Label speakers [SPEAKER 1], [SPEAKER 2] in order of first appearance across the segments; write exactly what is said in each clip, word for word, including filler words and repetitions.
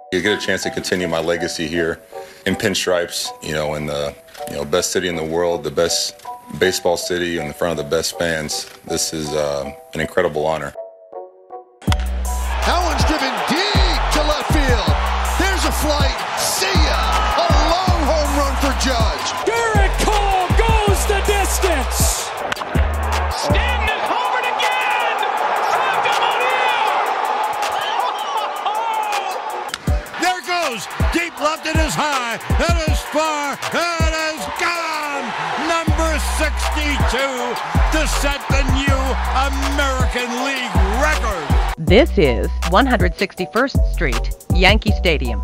[SPEAKER 1] You get a chance to continue my legacy here in pinstripes, you know, in the you know best city in the world, the best baseball city, in front of the best fans. This is uh, an incredible honor.
[SPEAKER 2] That one's driven deep to left field. There's a flight. See ya! A long home run for Judge.
[SPEAKER 3] Garrett Cole goes the distance.
[SPEAKER 4] Stanton is homered again.
[SPEAKER 2] There goes. Deep left, it is high. It is far. It is gone. Number sixty-two to set the new American League record.
[SPEAKER 5] This is one hundred sixty-first Street, Yankee Stadium.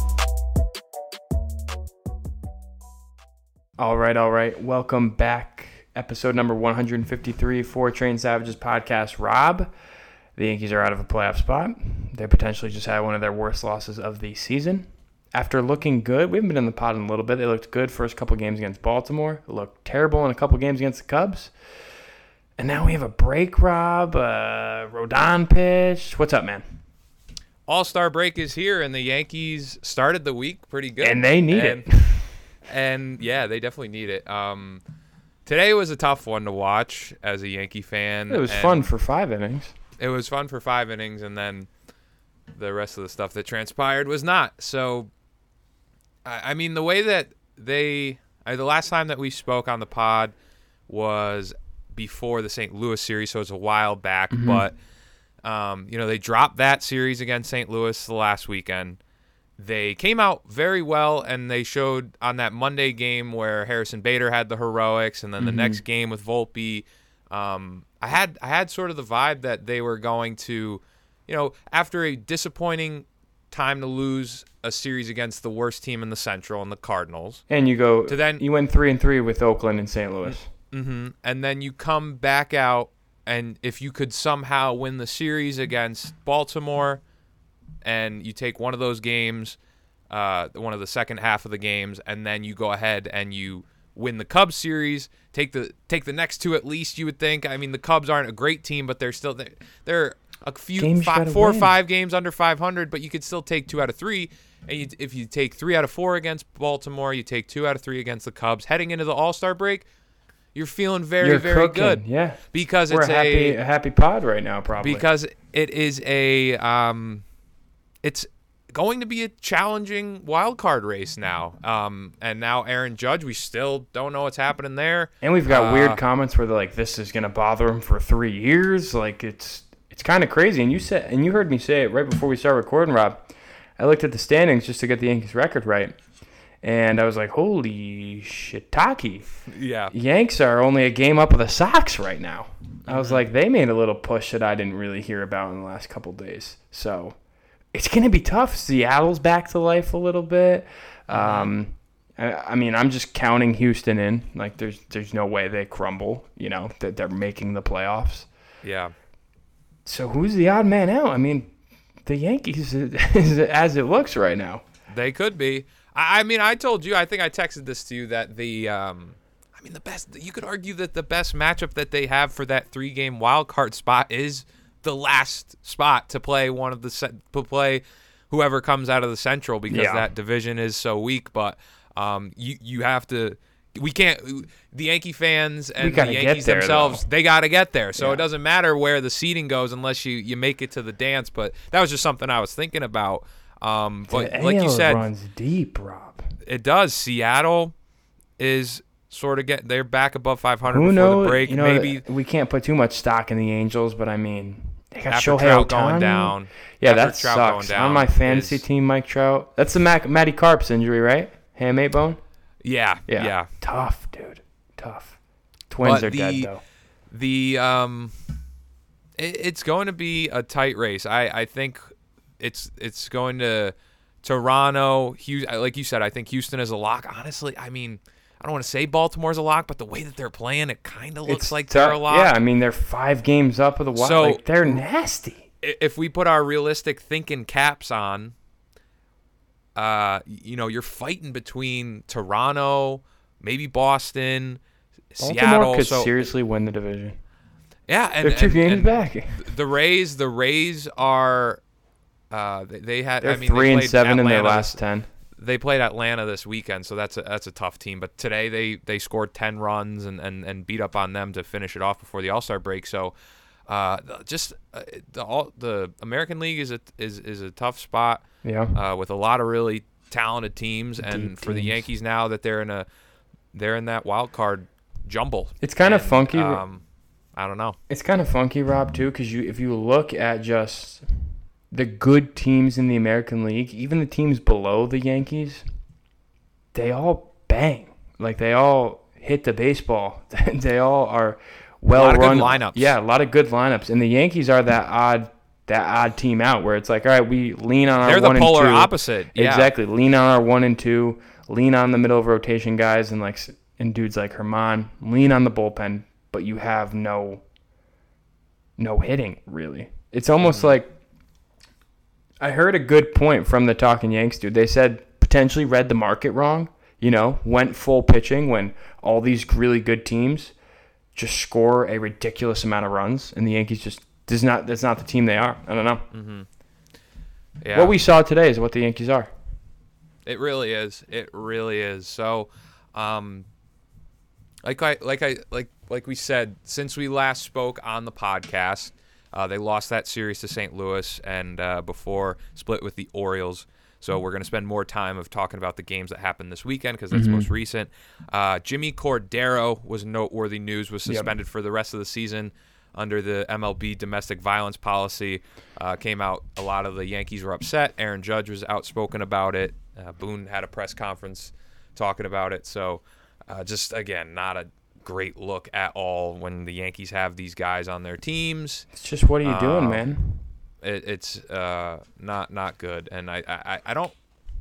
[SPEAKER 6] All right, all right. Welcome back. Episode number one hundred fifty-three, Four Train Savages podcast. Rob, the Yankees are out of a playoff spot. They potentially just had one of their worst losses of the season. After looking good, we haven't been in the pod in a little bit. They looked good first couple games against Baltimore. They looked terrible in a couple games against the Cubs. And now we have a break, Rob. Uh, Rodon pitch. What's up, man?
[SPEAKER 7] All-Star break is here, and the Yankees started the week pretty good.
[SPEAKER 6] And they need
[SPEAKER 7] and,
[SPEAKER 6] it.
[SPEAKER 7] And, yeah, they definitely need it. Um, today was a tough one to watch as a Yankee fan.
[SPEAKER 6] It was fun for five innings.
[SPEAKER 7] It was fun for five innings, and then the rest of the stuff that transpired was not. So, I, I mean, the way that they – the last time that we spoke on the pod was – before the Saint Louis series, so it's a while back. Mm-hmm. But, um, you know, they dropped that series against Saint Louis the last weekend. They came out very well, and they showed on that Monday game where Harrison Bader had the heroics, and then mm-hmm. the next game with Volpe. Um, I had I had sort of the vibe that they were going to, you know, after a disappointing time to lose a series against the worst team in the Central and the Cardinals.
[SPEAKER 6] And you go
[SPEAKER 7] to then
[SPEAKER 6] you went three and three with Oakland and Saint Louis.
[SPEAKER 7] Mm-hmm. And then you come back out, and if you could somehow win the series against Baltimore, and you take one of those games, uh, one of the second half of the games, and then you go ahead and you win the Cubs series, take the take the next two at least, you would think. I mean, the Cubs aren't a great team, but they're still they're, they're a few five, four win. or five games under five hundred, but you could still take two out of three. And you, if you take three out of four against Baltimore, you take two out of three against the Cubs. Heading into the All-Star break, you're feeling very,
[SPEAKER 6] You're
[SPEAKER 7] very
[SPEAKER 6] cooking,
[SPEAKER 7] good.
[SPEAKER 6] Yeah.
[SPEAKER 7] Because
[SPEAKER 6] We're
[SPEAKER 7] it's
[SPEAKER 6] a happy,
[SPEAKER 7] a,
[SPEAKER 6] a happy pod right now, probably.
[SPEAKER 7] Because it is a um, it's going to be a challenging wild card race now. Um, and now Aaron Judge, we still don't know what's happening there.
[SPEAKER 6] And we've got
[SPEAKER 7] uh,
[SPEAKER 6] weird comments where they're like, "This is going to bother him for three years." Like it's it's kind of crazy. And you said, and you heard me say it right before we started recording, Rob. I looked at the standings just to get the Yankees record right. And I was like, holy shiitake.
[SPEAKER 7] Yeah.
[SPEAKER 6] Yanks are only a game up of the Sox right now. I was like, they made a little push that I didn't really hear about in the last couple of days. So it's going to be tough. Seattle's back to life a little bit. Um, I, I mean, I'm just counting Houston in. Like, there's there's no way they crumble, you know, that they're making the playoffs.
[SPEAKER 7] Yeah.
[SPEAKER 6] So who's the odd man out? I mean, the Yankees, is as it looks right now.
[SPEAKER 7] They could be. I mean, I told you, I think I texted this to you, that the, um, I mean, the best, you could argue that the best matchup that they have for that three-game wild card spot is the last spot to play one of the, to play whoever comes out of the Central, because
[SPEAKER 6] yeah.
[SPEAKER 7] that division is so weak. But um, you, you have to, we can't, the Yankee fans and the Yankees
[SPEAKER 6] there,
[SPEAKER 7] themselves,
[SPEAKER 6] though.
[SPEAKER 7] they got to get there. So
[SPEAKER 6] yeah.
[SPEAKER 7] it doesn't matter where the seeding goes unless you, you make it to the dance. But that was just something I was thinking about. Um, but
[SPEAKER 6] the
[SPEAKER 7] like
[SPEAKER 6] A L
[SPEAKER 7] you said,
[SPEAKER 6] runs deep, Rob.
[SPEAKER 7] It does. Seattle is sort of getting, they're back above five hundred
[SPEAKER 6] Who
[SPEAKER 7] before
[SPEAKER 6] knows?
[SPEAKER 7] the break.
[SPEAKER 6] You know,
[SPEAKER 7] Maybe
[SPEAKER 6] we can't put too much stock in the Angels, but I mean, they got
[SPEAKER 7] after
[SPEAKER 6] Shohei
[SPEAKER 7] Trout
[SPEAKER 6] Ohtani
[SPEAKER 7] going down.
[SPEAKER 6] Yeah,
[SPEAKER 7] after
[SPEAKER 6] that
[SPEAKER 7] Trout
[SPEAKER 6] sucks.
[SPEAKER 7] Going down
[SPEAKER 6] On my fantasy
[SPEAKER 7] is,
[SPEAKER 6] team, Mike Trout. That's the Mac- Matty Carps injury, right? Hamate bone.
[SPEAKER 7] Yeah,
[SPEAKER 6] yeah,
[SPEAKER 7] yeah.
[SPEAKER 6] Tough, dude. Tough. Twins
[SPEAKER 7] but
[SPEAKER 6] are
[SPEAKER 7] the,
[SPEAKER 6] dead though.
[SPEAKER 7] The um, it, it's going to be a tight race. I I think it's it's going to. Toronto, Houston, like you said, I think Houston is a lock. Honestly, I mean, I don't want to say Baltimore's a lock, but the way that they're playing, it kind of looks
[SPEAKER 6] it's
[SPEAKER 7] like
[SPEAKER 6] tough.
[SPEAKER 7] they're a lock.
[SPEAKER 6] Yeah, I mean, they're five games up of the Wild.
[SPEAKER 7] So,
[SPEAKER 6] like, they're nasty.
[SPEAKER 7] If we put our realistic thinking caps on, uh, you know, you're fighting between Toronto, maybe Boston,
[SPEAKER 6] Baltimore
[SPEAKER 7] Seattle.
[SPEAKER 6] could
[SPEAKER 7] so,
[SPEAKER 6] seriously win the division.
[SPEAKER 7] Yeah, and
[SPEAKER 6] they're two
[SPEAKER 7] and,
[SPEAKER 6] games
[SPEAKER 7] and
[SPEAKER 6] back.
[SPEAKER 7] The Rays, the Rays are. Uh, they, they had.
[SPEAKER 6] They're
[SPEAKER 7] I mean,
[SPEAKER 6] three
[SPEAKER 7] they
[SPEAKER 6] and
[SPEAKER 7] played
[SPEAKER 6] seven in their
[SPEAKER 7] Atlanta
[SPEAKER 6] last
[SPEAKER 7] this-
[SPEAKER 6] ten.
[SPEAKER 7] They played Atlanta this weekend, so that's a, that's a tough team. But today they, they scored ten runs and, and, and beat up on them to finish it off before the All-Star break. So, uh, just uh, the all the American League is a is is a tough spot.
[SPEAKER 6] Yeah.
[SPEAKER 7] Uh, with a lot of really talented teams, and
[SPEAKER 6] Deep
[SPEAKER 7] for the
[SPEAKER 6] teams.
[SPEAKER 7] Yankees now that they're in a they're in that wild card jumble.
[SPEAKER 6] It's kind of
[SPEAKER 7] And,
[SPEAKER 6] funky.
[SPEAKER 7] Um, I don't know.
[SPEAKER 6] It's kind of funky, Rob, too, because you if you look at just the good teams in the American League, even the teams below the Yankees, they all bang. Like, they all hit the baseball. They all are well
[SPEAKER 7] lot of good
[SPEAKER 6] run
[SPEAKER 7] lineups.
[SPEAKER 6] Yeah, a lot of good lineups. And the Yankees are that odd that odd team out where it's like, all right, we lean on
[SPEAKER 7] They're
[SPEAKER 6] our
[SPEAKER 7] the
[SPEAKER 6] one
[SPEAKER 7] polar
[SPEAKER 6] and two.
[SPEAKER 7] opposite. Yeah.
[SPEAKER 6] Exactly. Lean on our one and two. Lean on the middle of rotation guys and like and dudes like Herman. Lean on the bullpen, but you have no no hitting, really. It's almost
[SPEAKER 7] Mm-hmm.
[SPEAKER 6] like I heard a good point from the Talking Yanks dude. They said potentially read the market wrong, you know, went full pitching when all these really good teams just score a ridiculous amount of runs and the Yankees just does not that's not the team they are. I don't know.
[SPEAKER 7] Mm-hmm. Yeah.
[SPEAKER 6] What we saw today is what the Yankees are.
[SPEAKER 7] It really is. It really is. So, um, like I like I like like we said, since we last spoke on the podcast, uh, they lost that series to Saint Louis, and uh, before split with the Orioles. So we're going to spend more time of talking about the games that happened this weekend because that's
[SPEAKER 6] Mm-hmm.
[SPEAKER 7] most recent. Uh, Jimmy Cordero was noteworthy news. Was
[SPEAKER 6] Yep.
[SPEAKER 7] suspended for the rest of the season under the M L B domestic violence policy. Uh, came out. A lot of the Yankees were upset. Aaron Judge was outspoken about it. Uh, Boone had a press conference talking about it. So, uh, just again, not a great look at all when the Yankees have these guys on their teams.
[SPEAKER 6] It's just what are you doing,
[SPEAKER 7] Um,
[SPEAKER 6] man?
[SPEAKER 7] It, it's uh, not not good, and I I, I don't.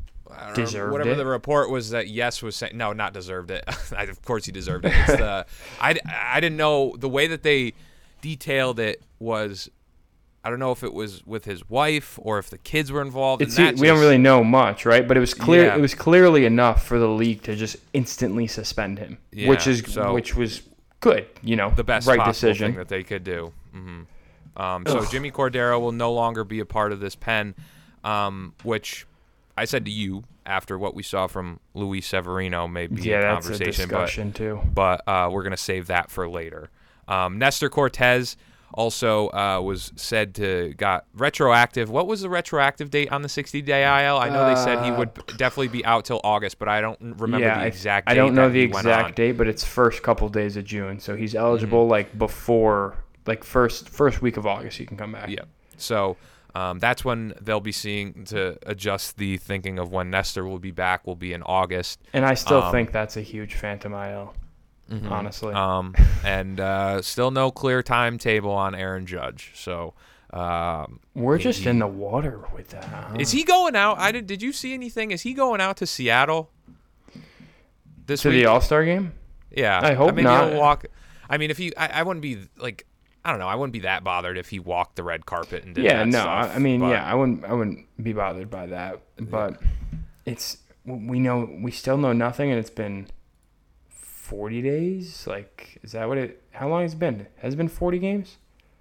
[SPEAKER 7] I don't
[SPEAKER 6] Deserved
[SPEAKER 7] whatever
[SPEAKER 6] it?
[SPEAKER 7] the report was that Yes was saying no, not deserved it. I, of course he deserved it. It's the I, I didn't know the way that they detailed it was. I don't know if it was with his wife or if the kids were involved.
[SPEAKER 6] It's,
[SPEAKER 7] and that
[SPEAKER 6] we don't
[SPEAKER 7] just-
[SPEAKER 6] really know much, right? But it was clear.
[SPEAKER 7] Yeah.
[SPEAKER 6] It was clearly enough for the league to just instantly suspend him,
[SPEAKER 7] Yeah,
[SPEAKER 6] which is
[SPEAKER 7] so-
[SPEAKER 6] which was good. You know,
[SPEAKER 7] the best
[SPEAKER 6] right
[SPEAKER 7] possible
[SPEAKER 6] decision.
[SPEAKER 7] thing that they could do. hmm Um, so Jimmy Cordero will no longer be a part of this pen, um, which I said to you after what we saw from Luis Severino may be
[SPEAKER 6] yeah,
[SPEAKER 7] a
[SPEAKER 6] that's a
[SPEAKER 7] conversation, but
[SPEAKER 6] discussion too.
[SPEAKER 7] but uh, we're gonna save that for later. Um, Nestor Cortez also uh, was said to got retroactive. What was the retroactive date on the sixty-day I L? I know they said he would definitely be out till August, but I don't remember
[SPEAKER 6] yeah,
[SPEAKER 7] the
[SPEAKER 6] I-
[SPEAKER 7] exact.
[SPEAKER 6] I,
[SPEAKER 7] date
[SPEAKER 6] don't know
[SPEAKER 7] that
[SPEAKER 6] the
[SPEAKER 7] he went on.
[SPEAKER 6] exact date, but it's first couple days of June, so he's eligible
[SPEAKER 7] Mm-hmm.
[SPEAKER 6] like before, like first first week of August. He can come back.
[SPEAKER 7] Yeah. So um, that's when they'll be seeing to adjust the thinking of when Nestor will be back. Will be in August.
[SPEAKER 6] And I still
[SPEAKER 7] Um,
[SPEAKER 6] think that's a huge phantom I L. Honestly,
[SPEAKER 7] Um, and uh, still no clear timetable on Aaron Judge. So um,
[SPEAKER 6] we're just
[SPEAKER 7] he-
[SPEAKER 6] in the water with that. Huh?
[SPEAKER 7] is he going out? I did. Did you see anything? Is he going out to Seattle this
[SPEAKER 6] to
[SPEAKER 7] week?
[SPEAKER 6] the All Star game?
[SPEAKER 7] Yeah,
[SPEAKER 6] I hope
[SPEAKER 7] I mean,
[SPEAKER 6] not.
[SPEAKER 7] He'll walk. I mean, if he, I, I wouldn't be like, I don't know, I wouldn't be that bothered if he walked the red carpet and did
[SPEAKER 6] Yeah,
[SPEAKER 7] that
[SPEAKER 6] no,
[SPEAKER 7] stuff,
[SPEAKER 6] I I mean,
[SPEAKER 7] but-
[SPEAKER 6] yeah, I wouldn't, I wouldn't be bothered by that. But it's we know we still know nothing, and it's been forty days. Like, is that what it? How long has it been? Has it been forty games?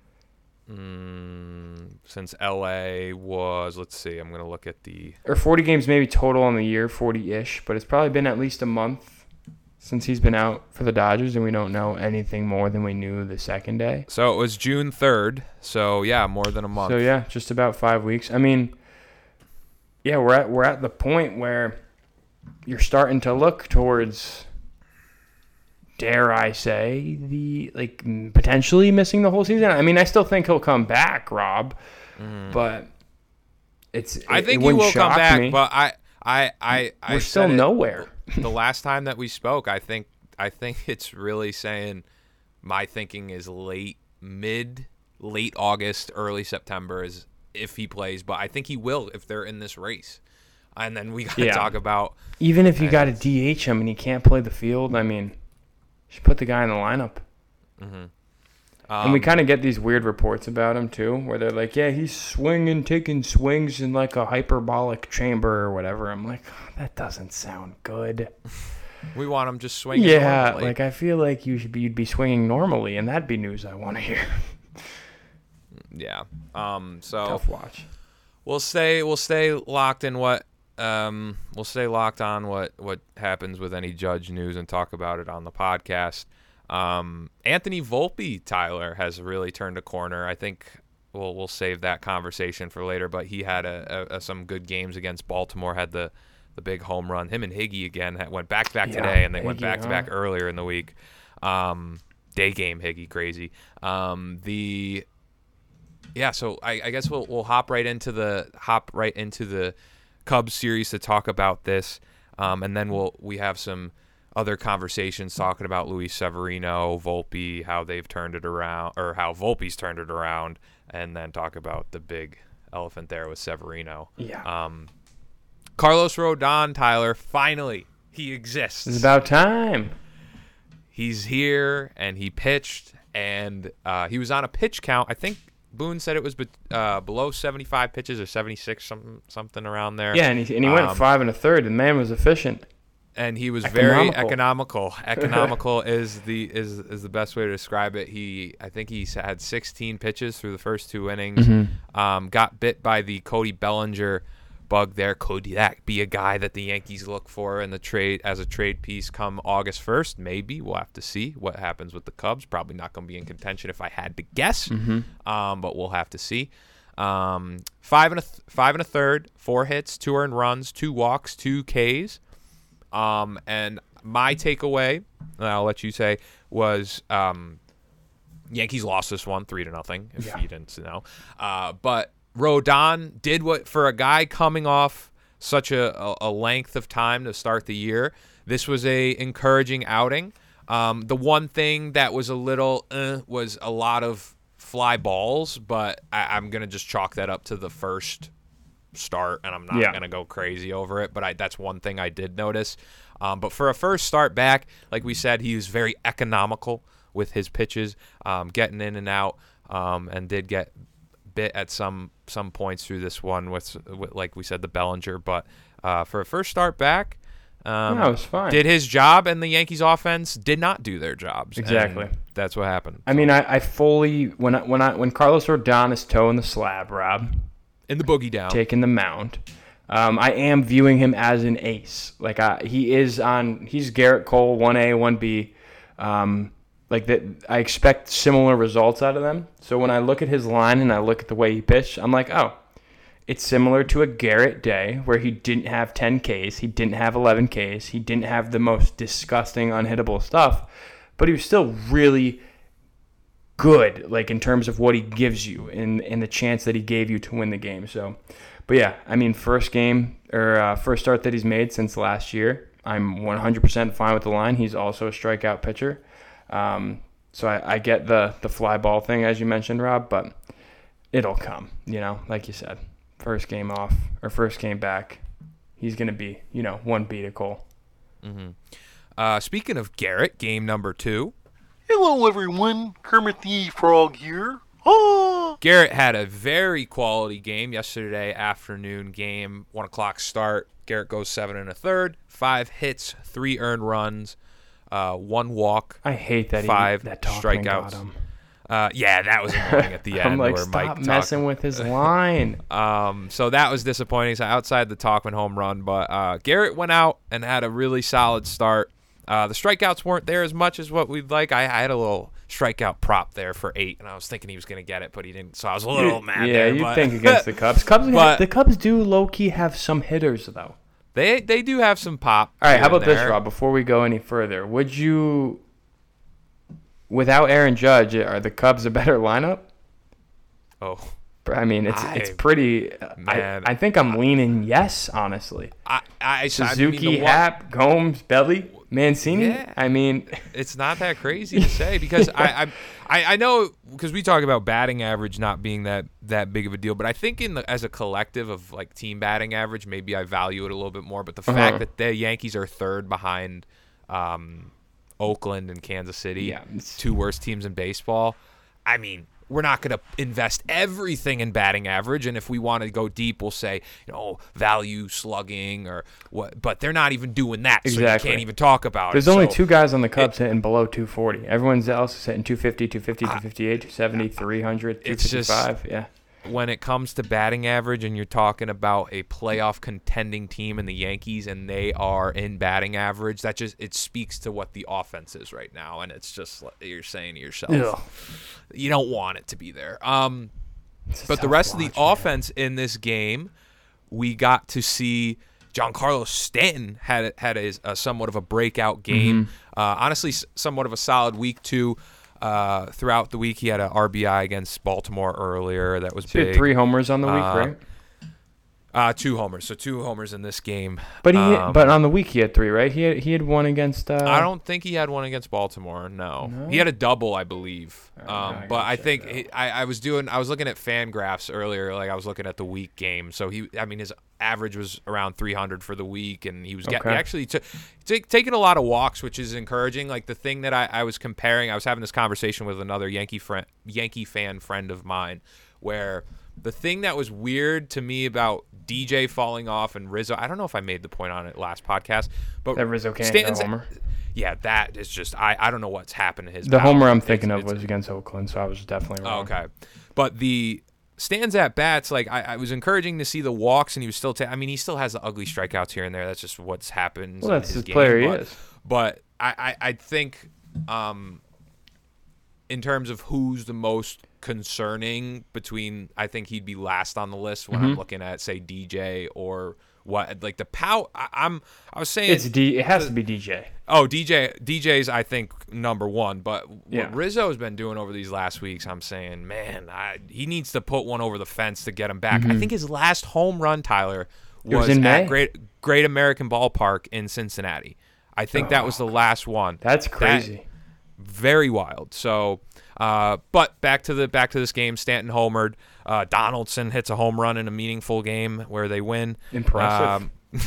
[SPEAKER 7] Mm, since L A was, let's see, I'm gonna look at the.
[SPEAKER 6] Or forty games maybe total on the year, forty-ish. But it's probably been at least a month since he's been out for the Dodgers, and we don't know anything more than we knew the second day.
[SPEAKER 7] So it was June third. So yeah, more than a month.
[SPEAKER 6] So yeah, just about five weeks. I mean, yeah, we're at we're at the point where you're starting to look towards, dare I say, the like m- potentially missing the whole season. I mean, I still think he'll come back, Rob, but it's.
[SPEAKER 7] I
[SPEAKER 6] it-
[SPEAKER 7] think
[SPEAKER 6] it
[SPEAKER 7] he will
[SPEAKER 6] wouldn't
[SPEAKER 7] come
[SPEAKER 6] shock
[SPEAKER 7] back,
[SPEAKER 6] me.
[SPEAKER 7] but I, I, I, I
[SPEAKER 6] we're still
[SPEAKER 7] said it
[SPEAKER 6] nowhere.
[SPEAKER 7] the last time that we spoke. I think, I think it's really saying my thinking is late, mid, late August, early September is if he plays, but I think he will if they're in this race. And then we got to
[SPEAKER 6] Yeah.
[SPEAKER 7] talk about.
[SPEAKER 6] Even if you got to D H him and he can't play the field, I mean, you should put the guy in the lineup.
[SPEAKER 7] Um,
[SPEAKER 6] And we kind of get these weird reports about him, too, where they're like, yeah, he's swinging, taking swings in like a hyperbolic chamber or whatever. I'm like, oh, that doesn't sound good.
[SPEAKER 7] we want him just swinging.
[SPEAKER 6] Yeah,
[SPEAKER 7] normally.
[SPEAKER 6] like I feel like you should be, you'd be swinging normally, and that'd be news I want to hear.
[SPEAKER 7] yeah. Um. So
[SPEAKER 6] Tough watch.
[SPEAKER 7] we'll stay we'll stay locked in what um we'll stay locked on what what happens with any Judge news and talk about it on the podcast. Um, Anthony Volpe, Tyler, has really turned a corner. I think we'll we'll save that conversation for later, but he had a, a, a some good games against Baltimore. Had the the big home run. Him and Higgy again had, went back to back
[SPEAKER 6] Yeah,
[SPEAKER 7] today, and they
[SPEAKER 6] Higgy,
[SPEAKER 7] went back to back
[SPEAKER 6] huh?
[SPEAKER 7] earlier in the week. Um, day game Higgy, crazy. Um, the yeah, so I, I guess we'll we'll hop right into the hop right into the Cubs series to talk about this, um, and then we'll we have some other conversations talking about Luis Severino, Volpe, how they've turned it around, or how Volpe's turned it around, and then talk about the big elephant there with Severino.
[SPEAKER 6] Yeah.
[SPEAKER 7] Um, Carlos Rodon, Tyler, finally he exists.
[SPEAKER 6] It's about time.
[SPEAKER 7] He's here, and he pitched, and uh, he was on a pitch count. I think Boone said it was be- uh, below seventy-five pitches or seventy-six, something something around there.
[SPEAKER 6] Yeah, and he, and he went
[SPEAKER 7] Um,
[SPEAKER 6] five and a third. The man was efficient.
[SPEAKER 7] And he was very
[SPEAKER 6] Economical.
[SPEAKER 7] economical. Economical is the is is the best way to describe it. He I think he had sixteen pitches through the first two innings.
[SPEAKER 6] Mm-hmm.
[SPEAKER 7] Um, got bit by the Cody Bellinger bug there. Could that be a guy that the Yankees look for in the trade as a trade piece come August first? Maybe. We'll have to see what happens with the Cubs. Probably not going to be in contention if I had to guess.
[SPEAKER 6] Mm-hmm.
[SPEAKER 7] Um, but we'll have to see. Um, five and a th- five and a third, four hits, two earned runs, two walks, two Ks. Um, and my takeaway, and I'll let you say, was um, Yankees lost this one three to nothing. If
[SPEAKER 6] Yeah.
[SPEAKER 7] you didn't know, uh, but Rodon did what for a guy coming off such a, a, a length of time to start the year. This was a encouraging outing. Um, the one thing that was a little uh, was a lot of fly balls, but I, I'm gonna just chalk that up to the first start, and I'm not
[SPEAKER 6] Yeah.
[SPEAKER 7] gonna go crazy over it, but I that's one thing I did notice. Um, but for a first start back, like we said, he was very economical with his pitches, um, getting in and out, um, and did get bit at some some points through this one with, with like we said, the Bellinger. But uh, for a first start back, um,
[SPEAKER 6] No, it was fine.
[SPEAKER 7] did his job, and the Yankees offense did not do their jobs.
[SPEAKER 6] Exactly.
[SPEAKER 7] And that's what happened.
[SPEAKER 6] I mean, I, I fully when I, when I when Carlos Rodon is toeing the slab, Rob,
[SPEAKER 7] In the boogie down.
[SPEAKER 6] taking the mound, um, I am viewing him as an ace. Like I, he is on. He's Garrett Cole, one A, one B. Um, like that, I expect similar results out of them. So when I look at his line and I look at the way he pitched, I'm like, oh, it's similar to a Garrett Day where he didn't have ten Ks, he didn't have eleven Ks, he didn't have the most disgusting unhittable stuff, but he was still really good, like in terms of what he gives you and, and the chance that he gave you to win the game. So, but yeah, I mean, first game or uh, first start that he's made since last year, I'm one hundred percent fine with the line. He's also a strikeout pitcher. Um, so I, I get the, the fly ball thing, as you mentioned, Rob, but it'll come, you know, like you said, first game off or first game back, he's going to be, you know, one B to Cole.
[SPEAKER 7] Mm-hmm. Uh, speaking of Garrett, game number two.
[SPEAKER 8] Hello, everyone. Kermit the Frog here. Oh!
[SPEAKER 7] Garrett had a very quality game yesterday afternoon game, one o'clock start. Garrett goes seven and a third, five hits, three earned runs, uh, one walk.
[SPEAKER 6] I hate that
[SPEAKER 7] five
[SPEAKER 6] he, that Talkman
[SPEAKER 7] strikeouts.
[SPEAKER 6] got him.
[SPEAKER 7] Uh, yeah, that was annoying at the end.
[SPEAKER 6] I'm like,
[SPEAKER 7] where
[SPEAKER 6] stop
[SPEAKER 7] Mike
[SPEAKER 6] messing
[SPEAKER 7] talk-
[SPEAKER 6] with his line.
[SPEAKER 7] Um, so that was disappointing. So outside the Talkman home run, but uh, Garrett went out and had a really solid start. Uh, the strikeouts weren't there as much as what we'd like. I, I had a little strikeout prop there for eight, and I was thinking he was going to get it, but he didn't. So I was a little mad
[SPEAKER 6] yeah,
[SPEAKER 7] there.
[SPEAKER 6] you
[SPEAKER 7] but,
[SPEAKER 6] think against the Cubs. Cubs
[SPEAKER 7] But-
[SPEAKER 6] the Cubs do low-key have some hitters, though.
[SPEAKER 7] They they do have some pop.
[SPEAKER 6] All right,
[SPEAKER 7] here
[SPEAKER 6] how about
[SPEAKER 7] and
[SPEAKER 6] this,
[SPEAKER 7] there.
[SPEAKER 6] Rob? Before we go any further, would you, without Aaron Judge, are the Cubs a better lineup?
[SPEAKER 7] Oh,
[SPEAKER 6] I mean, it's
[SPEAKER 7] I-
[SPEAKER 6] it's pretty.
[SPEAKER 7] man,
[SPEAKER 6] I, I think I'm leaning yes, honestly.
[SPEAKER 7] I, I
[SPEAKER 6] Suzuki,
[SPEAKER 7] I mean, the one-
[SPEAKER 6] Happ, Gomes, Belly, Mancini.
[SPEAKER 7] Yeah.
[SPEAKER 6] I mean,
[SPEAKER 7] It's not that crazy to say because I, I I I know because we talk about batting average not being that that big of a deal, but I think in the as a collective of like team batting average, maybe I value it a little bit more. But the
[SPEAKER 6] Uh-huh.
[SPEAKER 7] fact that the Yankees are third behind um, Oakland and Kansas City,
[SPEAKER 6] Yeah, it's-
[SPEAKER 7] two worst teams in baseball, I mean. We're not going to invest everything in batting average, and if we want to go deep, we'll say, you know, value slugging or what. But they're not even doing that, so
[SPEAKER 6] Exactly.
[SPEAKER 7] you can't even talk about
[SPEAKER 6] there's
[SPEAKER 7] it.
[SPEAKER 6] only
[SPEAKER 7] So-
[SPEAKER 6] two guys on the Cubs hitting below two forty. Everyone else is hitting two fifty, two fifty, two fifty-eight, two seventy, three hundred,
[SPEAKER 7] It's just-
[SPEAKER 6] two fifty-five. Yeah.
[SPEAKER 7] when it comes to batting average and you're talking about a playoff contending team in the Yankees and they are in batting average, that just it speaks to what the offense is right now. And it's just like you're saying to yourself,
[SPEAKER 6] Ugh.
[SPEAKER 7] you don't want it to be there. Um,
[SPEAKER 6] It's a
[SPEAKER 7] but the
[SPEAKER 6] tough
[SPEAKER 7] rest of the
[SPEAKER 6] watch, man.
[SPEAKER 7] offense in this game, we got to see Giancarlo Stanton had had a, a somewhat of a breakout game.
[SPEAKER 6] Mm-hmm.
[SPEAKER 7] Uh, honestly, s- somewhat of a solid week too. Uh, throughout the week, he had an R B I against Baltimore earlier. That was
[SPEAKER 6] So he
[SPEAKER 7] big.
[SPEAKER 6] had three homers on the week,
[SPEAKER 7] Uh,
[SPEAKER 6] right?
[SPEAKER 7] Uh, two homers. So two homers in this game.
[SPEAKER 6] But he,
[SPEAKER 7] Um,
[SPEAKER 6] but on the week he had three, right? He had he had one against. Uh,
[SPEAKER 7] I don't think he had one against Baltimore. No,
[SPEAKER 6] No?
[SPEAKER 7] he had a double, I believe.
[SPEAKER 6] I
[SPEAKER 7] Um,
[SPEAKER 6] gotta
[SPEAKER 7] but I
[SPEAKER 6] check
[SPEAKER 7] think
[SPEAKER 6] that
[SPEAKER 7] he, I, I was doing. I was looking at fan graphs earlier. Like I was looking at the week game. So he, I mean, his average was around three hundred for the week, and he was get, he
[SPEAKER 6] Okay.
[SPEAKER 7] actually took take, taking a lot of walks, which is encouraging. Like the thing that I, I was comparing, I was having this conversation with another Yankee friend, Yankee fan friend of mine, where the thing that was weird to me about D J falling off and Rizzo, I don't know if I made the point on it last podcast, but
[SPEAKER 6] That Rizzo can't
[SPEAKER 7] Stanton's,
[SPEAKER 6] hit a homer.
[SPEAKER 7] yeah, that is just I, I don't know what's happened to his.
[SPEAKER 6] The
[SPEAKER 7] power.
[SPEAKER 6] homer I'm
[SPEAKER 7] It's-
[SPEAKER 6] thinking of
[SPEAKER 7] it's-
[SPEAKER 6] was against Oakland, so I was definitely
[SPEAKER 7] oh,
[SPEAKER 6] wrong.
[SPEAKER 7] okay, but the Stan's at bats, like I, I was encouraging to see the walks, and he was still. Ta- I mean, he still has the ugly strikeouts here and there. That's just what's happened.
[SPEAKER 6] Well,
[SPEAKER 7] in
[SPEAKER 6] that's
[SPEAKER 7] his
[SPEAKER 6] his
[SPEAKER 7] game,
[SPEAKER 6] player he
[SPEAKER 7] but,
[SPEAKER 6] is.
[SPEAKER 7] But I, I, I think, um, in terms of who's the most concerning between, I think he'd be last on the list when
[SPEAKER 6] Mm-hmm.
[SPEAKER 7] I'm looking at say D J or what like the power. I, I'm I was saying
[SPEAKER 6] It's D. It has to be D J.
[SPEAKER 7] Oh, D J, D J's I think number one, but what
[SPEAKER 6] Yeah.
[SPEAKER 7] Rizzo's been doing over these last weeks, I'm saying, man, I, he needs to put one over the fence to get him back. I think his last home run, Tyler,
[SPEAKER 6] Mm-hmm. was
[SPEAKER 7] was,
[SPEAKER 6] in
[SPEAKER 7] at
[SPEAKER 6] May.
[SPEAKER 7] Great Great American Ballpark in Cincinnati. I think that was the last one.
[SPEAKER 6] That's
[SPEAKER 7] That-
[SPEAKER 6] crazy.
[SPEAKER 7] very wild. So, uh, but back to the back to this game. Stanton homered. Uh, Donaldson hits a home run in a meaningful game where they win.
[SPEAKER 6] Impressive.
[SPEAKER 7] Um,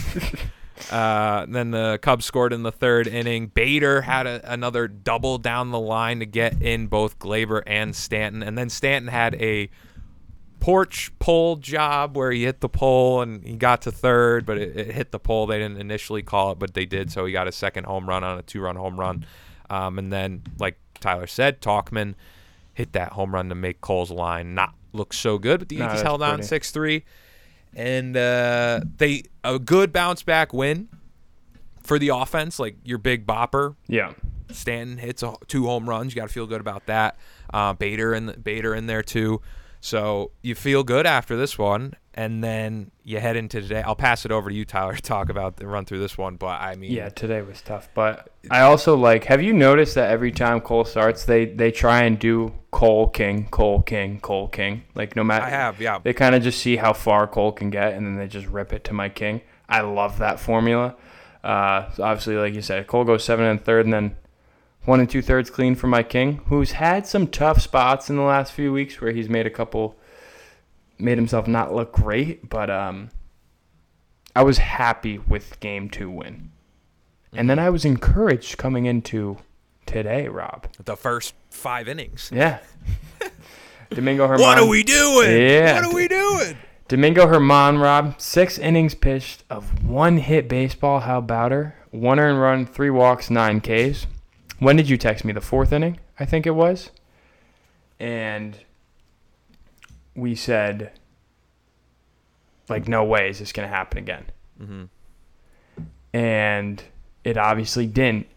[SPEAKER 7] uh, then the Cubs scored in the third inning. Bader had a, another double down the line to get in both Glaber and Stanton. And then Stanton had a porch pole job where he hit the pole and he got to third, but it, it hit the pole. They didn't initially call it, but they did. So he got a second home run on a two-run home run. Um, and then, like Tyler said, Talkman hit that home run to make Cole's line not look so good, but the
[SPEAKER 6] No,
[SPEAKER 7] Yankees
[SPEAKER 6] that's
[SPEAKER 7] held on
[SPEAKER 6] pretty.
[SPEAKER 7] six three. And uh, they a good bounce-back win for the offense, like your big bopper.
[SPEAKER 6] Yeah.
[SPEAKER 7] Stanton hits a, two home runs. You got to feel good about that. Uh, Bader in the, Bader in there too. So you feel good after this one, and then you head into today. I'll pass it over to you, Tyler, to talk about the run through this one. But I mean,
[SPEAKER 6] Yeah, today was tough. But I also like, have you noticed that every time Cole starts, they, they try and do Cole King, Cole King, Cole King? Like, no matter.
[SPEAKER 7] I have, yeah.
[SPEAKER 6] They kind of just see how far Cole can get, and then they just rip it to my King. I love that formula. Uh, so obviously, like you said, Cole goes seven and third, and then one and two thirds clean for my King, who's had some tough spots in the last few weeks where he's made a couple, made himself not look great. But um, I was happy with game two win. And then I was encouraged coming into today, Rob.
[SPEAKER 7] the first five innings.
[SPEAKER 6] Yeah. Domingo Herman.
[SPEAKER 7] What are we doing?
[SPEAKER 6] Yeah.
[SPEAKER 7] What are we doing?
[SPEAKER 6] Domingo Herman, Rob. Six innings pitched of one hit baseball. How about her? One earned run, three walks, nine Ks. When did you text me? The fourth inning, I think it was. And we said, like, no way is this going to happen again.
[SPEAKER 7] Mm-hmm.
[SPEAKER 6] And it obviously didn't.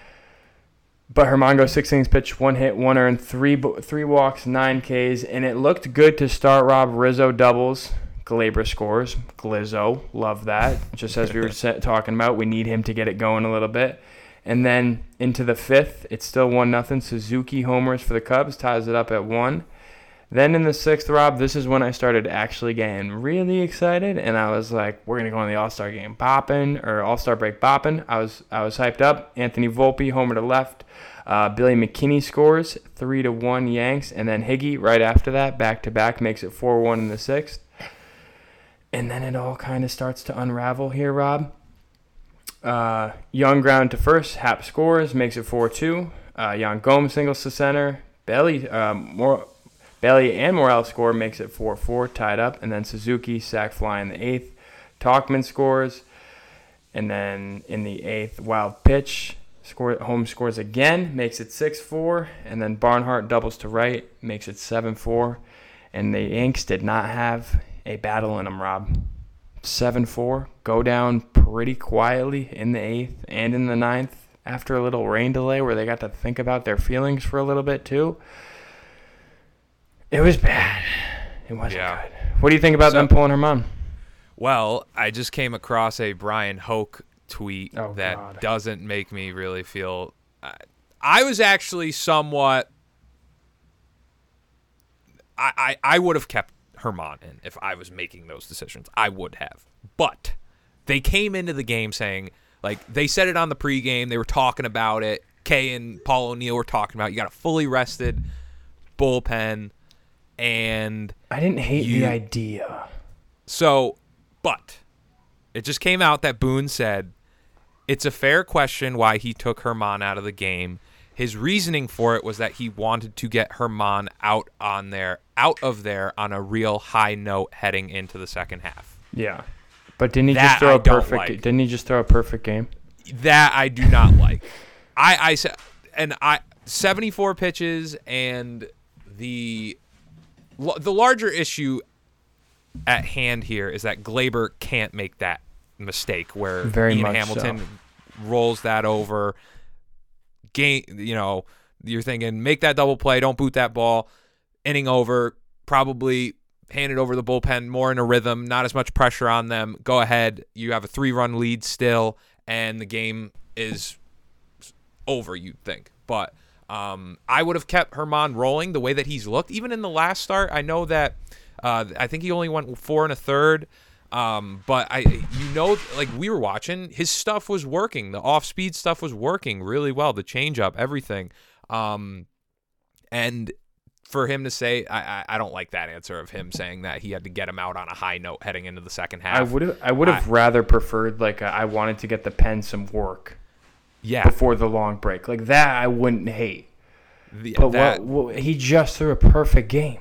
[SPEAKER 6] But Herman goes six innings pitched, one hit, one earned, three bo- three walks, nine Ks, and it looked good to start. Rob Rizzo doubles, Glaber scores, Glizzo, love that. Just as we were sa- talking about, we need him to get it going a little bit. And then into the fifth, it's still one nothing. Suzuki homers for the Cubs, ties it up at one. Then in the sixth, Rob, this is when I started actually getting really excited, and I was like, "We're gonna go in the All-Star game bopping or All-Star break bopping." I was I was hyped up. Anthony Volpe homer to left. Uh, Billy McKinney scores three to one Yanks, and then Higgy right after that, back to back, makes it four one in the sixth. And then it all kind of starts to unravel here, Rob. Uh, Young ground to first, Hap scores, makes it four two. Uh, Yan Gomes singles to center. Bailey um, more. Bailey and Morales score, makes it four four, tied up. And then Suzuki sack fly in the eighth. Talkman scores. And then in the eighth, wild pitch. Score, home scores again, makes it six four. And then Barnhart doubles to right, makes it seven four. And the Yanks did not have a battle in them, Rob. seven four, go down pretty quietly in the eighth and in the ninth after a little rain delay where they got to think about their feelings for a little bit too. It was bad. It wasn't
[SPEAKER 7] Yeah.
[SPEAKER 6] good. What do you think about
[SPEAKER 7] So-
[SPEAKER 6] them pulling Herman?
[SPEAKER 7] Well, I just came across a Brian Hoke tweet
[SPEAKER 6] Oh,
[SPEAKER 7] that
[SPEAKER 6] God.
[SPEAKER 7] doesn't make me really feel. I, I was actually somewhat. I, I, I would have kept Herman in if I was making those decisions. I would have. But they came into the game saying, like, they said it on the pregame. They were talking about it. Kay and Paul O'Neill were talking about it. You got a fully rested bullpen. And
[SPEAKER 6] I didn't hate
[SPEAKER 7] you-
[SPEAKER 6] the idea.
[SPEAKER 7] so, but it just came out that Boone said it's a fair question why he took Herman out of the game. His reasoning for it was that he wanted to get Herman out on there, out of there on a real high note heading into the second half.
[SPEAKER 6] Yeah. But didn't he
[SPEAKER 7] That
[SPEAKER 6] just throw
[SPEAKER 7] I
[SPEAKER 6] a
[SPEAKER 7] don't
[SPEAKER 6] perfect
[SPEAKER 7] like.
[SPEAKER 6] didn't he just throw a perfect game?
[SPEAKER 7] That I do not like. I I said and I seventy-four pitches and the the larger issue at hand here is that Glaber can't make that mistake where
[SPEAKER 6] Very
[SPEAKER 7] Ian
[SPEAKER 6] much
[SPEAKER 7] Hamilton
[SPEAKER 6] so.
[SPEAKER 7] rolls that over. Game, you know, you're thinking make that double play, don't boot that ball, inning over, probably hand it over the bullpen more in a rhythm, not as much pressure on them. Go ahead, you have a three-run lead still, and the game is over, you'd think. But um, I would have kept Herman rolling the way that he's looked. Even in the last start, I know that uh, I think he only went four and a third. Um, but I, you know, like we were watching, his stuff was working. The off-speed stuff was working really well. The changeup, everything. Um, and for him to say, I, I, I don't like that answer of him saying that he had to get him out on a high note heading into the second half.
[SPEAKER 6] I would have I would have
[SPEAKER 7] I-
[SPEAKER 6] rather preferred like a, I wanted to get the pen some work
[SPEAKER 7] Yeah,
[SPEAKER 6] before the long break. Like that I wouldn't hate.
[SPEAKER 7] the,
[SPEAKER 6] But
[SPEAKER 7] that,
[SPEAKER 6] what, what he just threw a perfect game.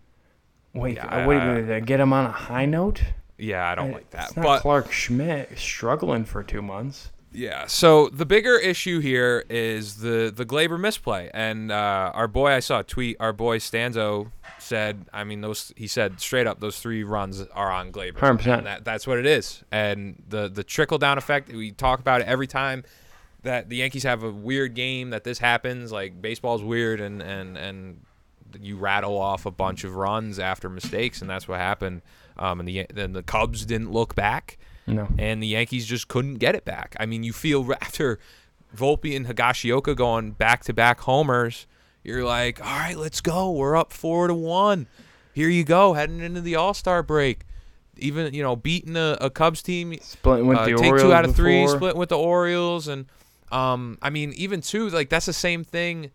[SPEAKER 6] Wait,
[SPEAKER 7] Yeah,
[SPEAKER 6] uh, wait,
[SPEAKER 7] I-
[SPEAKER 6] did they get him on a high note?
[SPEAKER 7] yeah, I don't like that.
[SPEAKER 6] It's not
[SPEAKER 7] But
[SPEAKER 6] Clark Schmidt struggling for two months.
[SPEAKER 7] yeah, so the bigger issue here is the the Glaber misplay, and uh, our boy, I saw a tweet. Our boy Stanzo said, I mean, those he said straight up, those three runs are on Glaber.
[SPEAKER 6] one hundred percent.
[SPEAKER 7] And that, that's what it is. And the the trickle down effect, we talk about it every time that the Yankees have a weird game that this happens. Like baseball's weird, and and and you rattle off a bunch of runs after mistakes, and that's what happened. Um, and the then the Cubs didn't look back.
[SPEAKER 6] No.
[SPEAKER 7] And the Yankees just couldn't get it back. I mean, you feel after Volpe and Higashioka going back-to-back homers, you're like, all right, let's go. We're up four to one. Here you go, heading into the All-Star break. Even, you know, beating a, a Cubs team,
[SPEAKER 6] Splitting with
[SPEAKER 7] uh,
[SPEAKER 6] the
[SPEAKER 7] take
[SPEAKER 6] Orioles
[SPEAKER 7] two out of three,
[SPEAKER 6] before.
[SPEAKER 7] split with the Orioles, and um, I mean, even two, like that's the same thing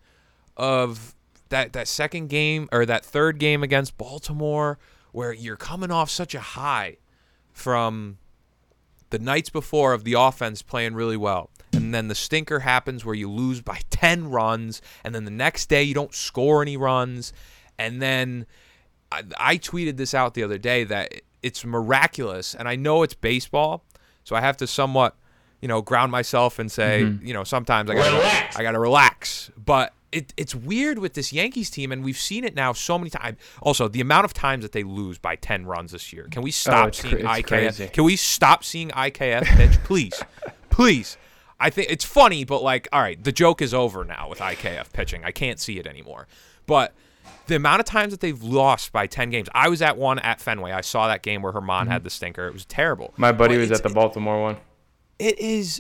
[SPEAKER 7] of that that second game or that third game against Baltimore, where you're coming off such a high from the nights before of the offense playing really well. And then the stinker happens where you lose by ten runs, and then the next day you don't score any runs. And then I, I tweeted this out the other day that it's miraculous, and I know it's baseball, so I have to somewhat, you know, ground myself and say,
[SPEAKER 6] Mm-hmm.
[SPEAKER 7] you know, sometimes I gotta, I gotta relax. But it, it's weird with this Yankees team, and we've seen it now so many times. Also, the amount of times that they lose by ten runs this year. Can we stop
[SPEAKER 6] it's
[SPEAKER 7] seeing
[SPEAKER 6] cra- it's
[SPEAKER 7] I K F?
[SPEAKER 6] crazy.
[SPEAKER 7] Can we stop seeing I K F pitch, please, please? I think it's funny, but like, all right, the joke is over now with I K F pitching. I can't see it anymore. But the amount of times that they've lost by ten games. I was at one at Fenway. I saw that game where Herman had the stinker. It was terrible.
[SPEAKER 6] My buddy
[SPEAKER 7] But
[SPEAKER 6] was
[SPEAKER 7] it's-
[SPEAKER 6] at the Baltimore one.
[SPEAKER 7] It is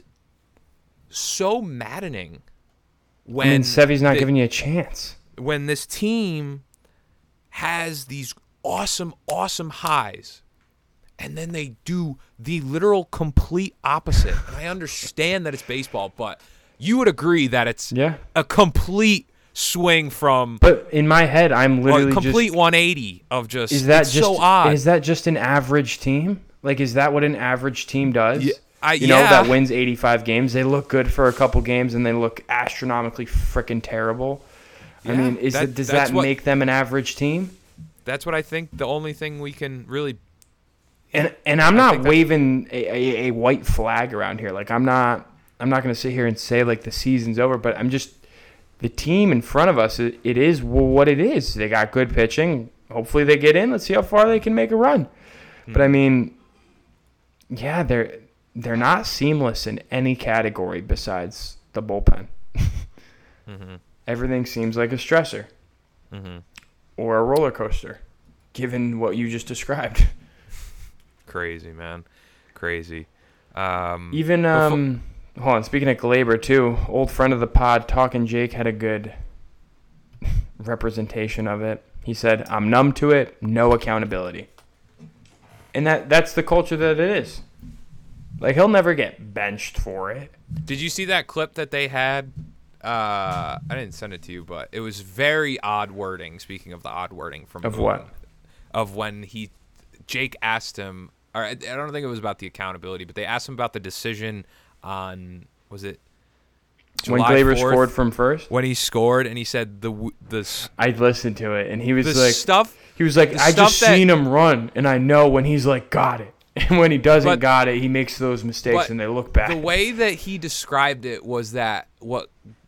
[SPEAKER 7] so maddening when
[SPEAKER 6] I mean, Sevy's not
[SPEAKER 7] the-
[SPEAKER 6] giving you a chance.
[SPEAKER 7] when this team has these awesome, awesome highs, and then they do the literal complete opposite. And I understand that it's baseball, but you would agree that it's
[SPEAKER 6] Yeah.
[SPEAKER 7] a complete swing from
[SPEAKER 6] But in my head, I'm
[SPEAKER 7] or
[SPEAKER 6] literally
[SPEAKER 7] a complete
[SPEAKER 6] just...
[SPEAKER 7] one eighty of just
[SPEAKER 6] Is that
[SPEAKER 7] it's
[SPEAKER 6] just
[SPEAKER 7] so odd.
[SPEAKER 6] Is that just an average team? Like, is that what an average team does?
[SPEAKER 7] Yeah, I-
[SPEAKER 6] you know,
[SPEAKER 7] yeah.
[SPEAKER 6] that wins eighty-five games. They look good for a couple games, and they look astronomically freaking terrible. I
[SPEAKER 7] Yeah,
[SPEAKER 6] mean, is
[SPEAKER 7] that-
[SPEAKER 6] it, does
[SPEAKER 7] that's
[SPEAKER 6] that
[SPEAKER 7] what-
[SPEAKER 6] make them an average team?
[SPEAKER 7] That's what I think the only thing we can really
[SPEAKER 6] And and I'm
[SPEAKER 7] I
[SPEAKER 6] not
[SPEAKER 7] think that-
[SPEAKER 6] waving a, a, a white flag around here. Like, I'm not I'm not going to sit here and say like the season's over, but I'm just the team in front of us. It, it is what it is. They got good pitching. hopefully they get in. Let's see how far they can make a run. Hmm. But I mean, yeah, they're they're not seamless in any category besides the bullpen. mm-hmm. Everything seems like a stressor mm-hmm. or a roller coaster, given what you just described.
[SPEAKER 7] Crazy, man. Crazy. Um,
[SPEAKER 6] Even, um, before- hold on, speaking of Gleyber, too, old friend of the pod, Talkin' Jake, had a good representation of it. He said, I'm numb to it, no accountability. And that that's the culture that it is. Like, he'll never get benched for it.
[SPEAKER 7] Did you see that clip that they had? Uh, I didn't send it to you, but it was very odd wording, speaking of the odd wording from
[SPEAKER 6] Of
[SPEAKER 7] Boone,
[SPEAKER 6] what?
[SPEAKER 7] Of when he, Jake asked him, or I, I don't think it was about the accountability, but they asked him about the decision on, was it July
[SPEAKER 6] when Gleyber
[SPEAKER 7] fourth,
[SPEAKER 6] scored from first?
[SPEAKER 7] When he scored, and he said the the
[SPEAKER 6] I listened to it, and he was
[SPEAKER 7] the
[SPEAKER 6] like,
[SPEAKER 7] stuff.
[SPEAKER 6] He was like, I just
[SPEAKER 7] that,
[SPEAKER 6] seen him run, and I know when he's like, got it. And when he doesn't
[SPEAKER 7] but,
[SPEAKER 6] got it, he makes those mistakes, and they look bad.
[SPEAKER 7] The way that he described it was that what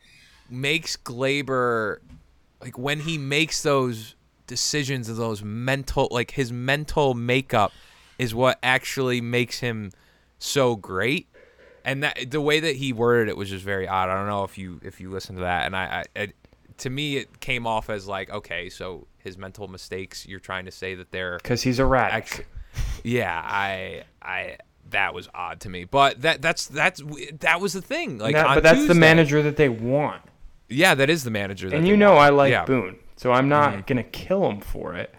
[SPEAKER 7] makes Gleyber, like when he makes those decisions of those mental, like his mental makeup is what actually makes him so great. And that the way that he worded it was just very odd. I don't know if you if you listen to that. And I, I, I to me, it came off as like, okay, so his mental mistakes, you're trying to say that they're
[SPEAKER 6] because he's erratic.
[SPEAKER 7] Actually, yeah, I, I, that was odd to me. But that that's that's that was the thing. Like,
[SPEAKER 6] that,
[SPEAKER 7] on
[SPEAKER 6] but that's
[SPEAKER 7] Tuesday,
[SPEAKER 6] the manager that they want.
[SPEAKER 7] Yeah, that is the manager. That
[SPEAKER 6] and
[SPEAKER 7] they
[SPEAKER 6] you know,
[SPEAKER 7] want.
[SPEAKER 6] I like
[SPEAKER 7] yeah.
[SPEAKER 6] Boone, so I'm not mm-hmm. gonna kill him for it.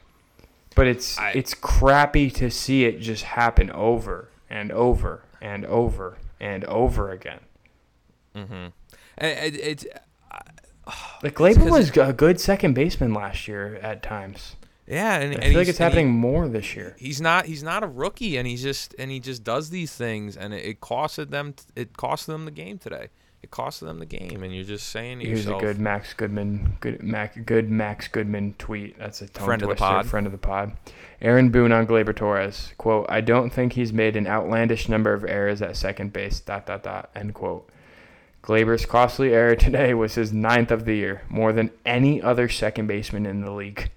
[SPEAKER 6] But it's
[SPEAKER 7] I,
[SPEAKER 6] it's crappy to see it just happen over and over and over and over again.
[SPEAKER 7] Mm-hmm. It, it, it, uh,
[SPEAKER 6] like Gleyber was a good second baseman last year at times.
[SPEAKER 7] Yeah, and
[SPEAKER 6] I
[SPEAKER 7] and
[SPEAKER 6] feel like it's happening he, more this year.
[SPEAKER 7] He's not he's not a rookie, and he's just and he just does these things, and it, it costed them it cost them the game today. It cost them the game, and you're just saying to
[SPEAKER 6] Here's
[SPEAKER 7] yourself.
[SPEAKER 6] Here's a good Max Goodman, good Mac, good Max Goodman tweet. That's a tongue
[SPEAKER 7] friend
[SPEAKER 6] twister,
[SPEAKER 7] of the pod.
[SPEAKER 6] Friend of the pod. Aaron Boone on Gleyber Torres. Quote, I don't think he's made an outlandish number of errors at second base, dot, dot, dot, end quote. Gleyber's costly error today was his ninth of the year, more than any other second baseman in the league.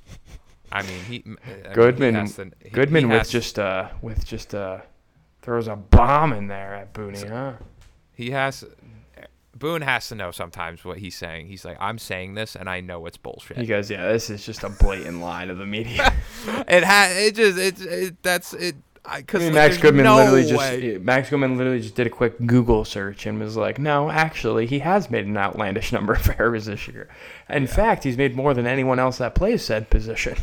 [SPEAKER 7] I mean, he I
[SPEAKER 6] Goodman,
[SPEAKER 7] mean, he to, he,
[SPEAKER 6] Goodman
[SPEAKER 7] he
[SPEAKER 6] with just uh with just uh throws a bomb in there at Boone, so, huh?
[SPEAKER 7] He has Boone has to know sometimes what he's saying. He's like, I'm saying this, and I know it's bullshit.
[SPEAKER 6] He goes, yeah, this is just a blatant lie to the media.
[SPEAKER 7] it has it just it, it that's it. Because
[SPEAKER 6] I mean,
[SPEAKER 7] like,
[SPEAKER 6] Max Goodman
[SPEAKER 7] no
[SPEAKER 6] literally
[SPEAKER 7] way.
[SPEAKER 6] just Max Goodman literally just did a quick Google search and was like, no, actually, he has made an outlandish number of errors this year. In yeah. fact, he's made more than anyone else that plays said position.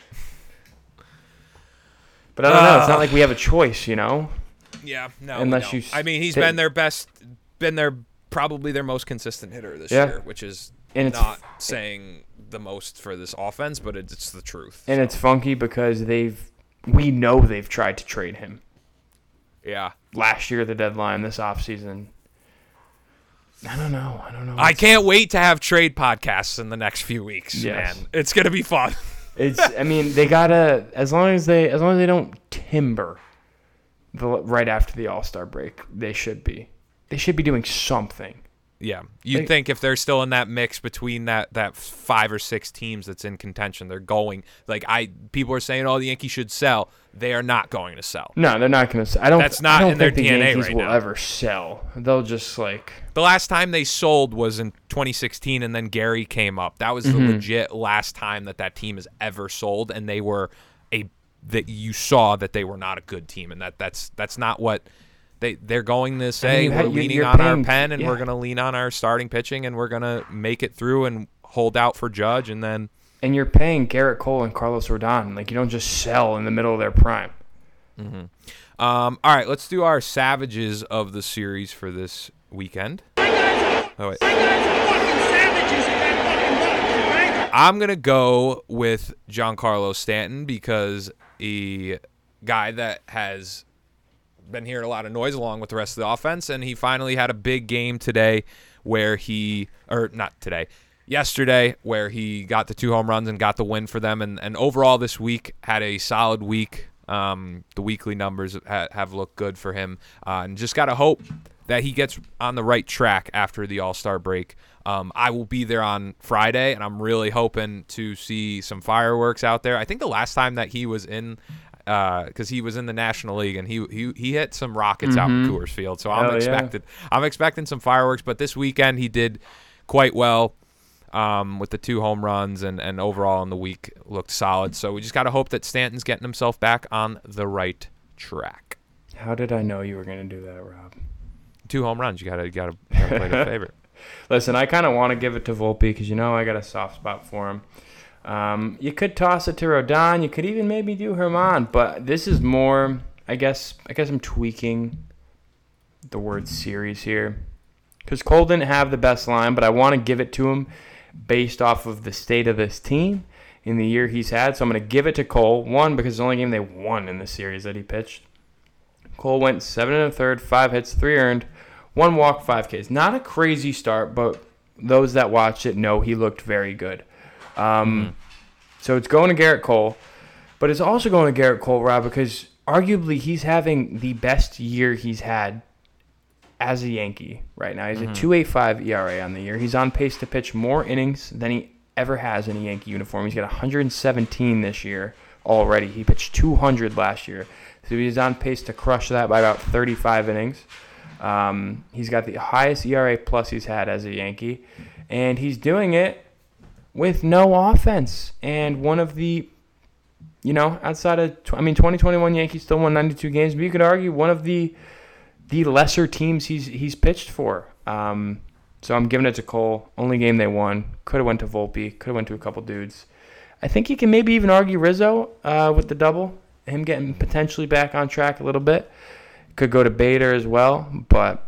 [SPEAKER 6] But I don't uh, know. It's not like we have a choice, you know.
[SPEAKER 7] Yeah, no.
[SPEAKER 6] Unless
[SPEAKER 7] you. I mean, he's t- been their best, been their probably their most consistent hitter this
[SPEAKER 6] yeah.
[SPEAKER 7] year, which is
[SPEAKER 6] and
[SPEAKER 7] not
[SPEAKER 6] f-
[SPEAKER 7] saying the most for this offense, but it's, it's the truth.
[SPEAKER 6] And
[SPEAKER 7] so.
[SPEAKER 6] It's funky because they've, we know they've tried to trade him.
[SPEAKER 7] Yeah.
[SPEAKER 6] Last year, the deadline, this offseason. I don't know. I don't know.
[SPEAKER 7] I can't wait to have trade podcasts in the next few weeks,
[SPEAKER 6] yes.
[SPEAKER 7] man. It's gonna be fun.
[SPEAKER 6] It's. I mean, they gotta as long as they as long as they don't timber the right after the All-Star break, they should be. They should be doing something.
[SPEAKER 7] Yeah, you'd
[SPEAKER 6] like,
[SPEAKER 7] think if they're still in that mix between that, that five or six teams that's in contention, they're going like I. People are saying, "Oh, the Yankees should sell." They are not going to sell.
[SPEAKER 6] No, they're not going to sell. I don't.
[SPEAKER 7] That's not
[SPEAKER 6] I don't
[SPEAKER 7] in their
[SPEAKER 6] think
[SPEAKER 7] D N A
[SPEAKER 6] the Yankees
[SPEAKER 7] right
[SPEAKER 6] will
[SPEAKER 7] now.
[SPEAKER 6] ever sell. They'll just like
[SPEAKER 7] the last time they sold was in twenty sixteen, and then Gary came up. That was
[SPEAKER 6] mm-hmm.
[SPEAKER 7] the legit last time that that team has ever sold, and they were a that you saw that they were not a good team, and that that's that's not what. They, they're going to say,
[SPEAKER 6] I mean,
[SPEAKER 7] we're
[SPEAKER 6] you're,
[SPEAKER 7] leaning
[SPEAKER 6] you're
[SPEAKER 7] on
[SPEAKER 6] paying,
[SPEAKER 7] our pen, and
[SPEAKER 6] yeah.
[SPEAKER 7] we're going to lean on our starting pitching, and we're going to make it through and hold out for Judge, and then...
[SPEAKER 6] And you're paying Garrett Cole and Carlos Rodon. Like, you don't just sell in the middle of their prime.
[SPEAKER 7] Mm-hmm. Um, all right, let's do our Savages of the series for this weekend. Oh, wait. I'm going to go with Giancarlo Stanton because a guy that has... been hearing a lot of noise along with the rest of the offense, and he finally had a big game today where he, or not today, yesterday, where he got the two home runs and got the win for them, and, and overall this week had a solid week. Um, the weekly numbers ha- have looked good for him, uh, and just got to hope that he gets on the right track after the All-Star break. Um, I will be there on Friday, and I'm really hoping to see some fireworks out there. I think the last time that he was in, because uh, he was in the National League, and he he he hit some rockets mm-hmm. out in Coors Field. So I'm
[SPEAKER 6] Hell
[SPEAKER 7] expected
[SPEAKER 6] yeah.
[SPEAKER 7] I'm expecting some fireworks. But this weekend he did quite well um, with the two home runs, and and overall in the week looked solid. So we just got to hope that Stanton's getting himself back on the right track.
[SPEAKER 6] How did I know you were going to do that, Rob?
[SPEAKER 7] Two home runs. You gotta you gotta, gotta play the favorite.
[SPEAKER 6] Listen, I kind of want to give it to Volpe because, you know, I got a soft spot for him. Um, you could toss it to Rodon. You could even maybe do Herman. But this is more, I guess, I guess I'm tweaking the word series here. Because Cole didn't have the best line, but I want to give it to him based off of the state of this team in the year he's had. So I'm going to give it to Cole. One, because it's the only game they won in the series that he pitched. Cole went seven and a third, five hits, three earned. One walk, five Ks. Not a crazy start, but those that watched it know he looked very good. Um, mm-hmm. So it's going to Garrett Cole, but it's also going to Garrett Cole, Rob, because arguably he's having the best year he's had as a Yankee right now. He's mm-hmm. a two point eight five E R A on the year. He's on pace to pitch more innings than he ever has in a Yankee uniform. He's got one hundred seventeen this year already. He pitched two hundred last year. So he's on pace to crush that by about thirty-five innings. Um, he's got the highest E R A plus he's had as a Yankee, and he's doing it with no offense. And one of the, you know, outside of, I mean, twenty twenty-one Yankees still won ninety-two games, but you could argue one of the the lesser teams he's he's pitched for. Um, so I'm giving it to Cole. Only game they won. Could have went to Volpe. Could have went to a couple dudes. I think you can maybe even argue Rizzo uh, with the double, him getting potentially back on track a little bit. Could go to Bader as well, but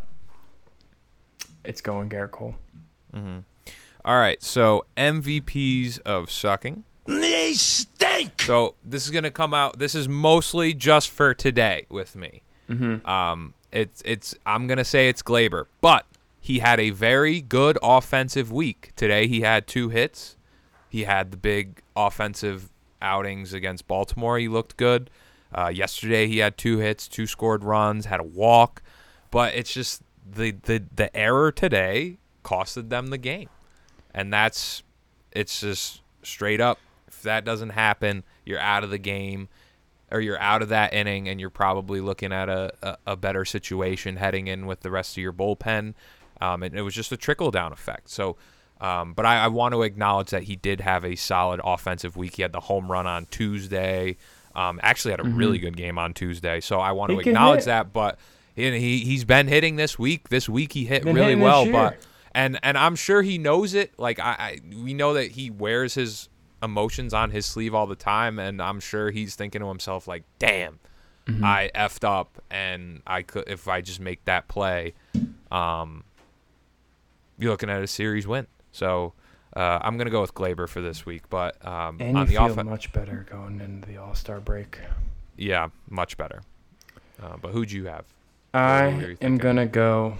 [SPEAKER 6] it's going Garrett Cole.
[SPEAKER 7] Mm-hmm. All right, so M V Ps of sucking.
[SPEAKER 2] They stink!
[SPEAKER 7] So this is going to come out. This is mostly just for today with me.
[SPEAKER 6] Mm-hmm.
[SPEAKER 7] Um, it's it's. I'm going to say it's Glaber, but he had a very good offensive week. Today he had two hits. He had the big offensive outings against Baltimore. He looked good. Uh, yesterday he had two hits, two scored runs, had a walk, but it's just the, the the error today costed them the game, and that's it's just straight up. If that doesn't happen, you're out of the game, or you're out of that inning, and you're probably looking at a, a, a better situation heading in with the rest of your bullpen. Um, and it was just a trickle down effect. So. Um, but I, I want to acknowledge that he did have a solid offensive week. He had the home run on Tuesday. Um, actually had a mm-hmm. really good game on Tuesday. So I want to acknowledge that. But he, he, he's been hitting this week. This week he hit
[SPEAKER 6] been
[SPEAKER 7] really well.
[SPEAKER 6] But
[SPEAKER 7] but and and I'm sure he knows it. Like I, I, we know that he wears his emotions on his sleeve all the time. And I'm sure he's thinking to himself like, damn, mm-hmm. I effed up. And I could if I just make that play, um, you're looking at a series win. So uh, I'm going to go with Glaber for this week. But um,
[SPEAKER 6] and
[SPEAKER 7] on
[SPEAKER 6] you
[SPEAKER 7] the
[SPEAKER 6] feel
[SPEAKER 7] offen-
[SPEAKER 6] much better going into the All-Star break.
[SPEAKER 7] Yeah, much better. Uh, but who'd you have?
[SPEAKER 6] I am going to go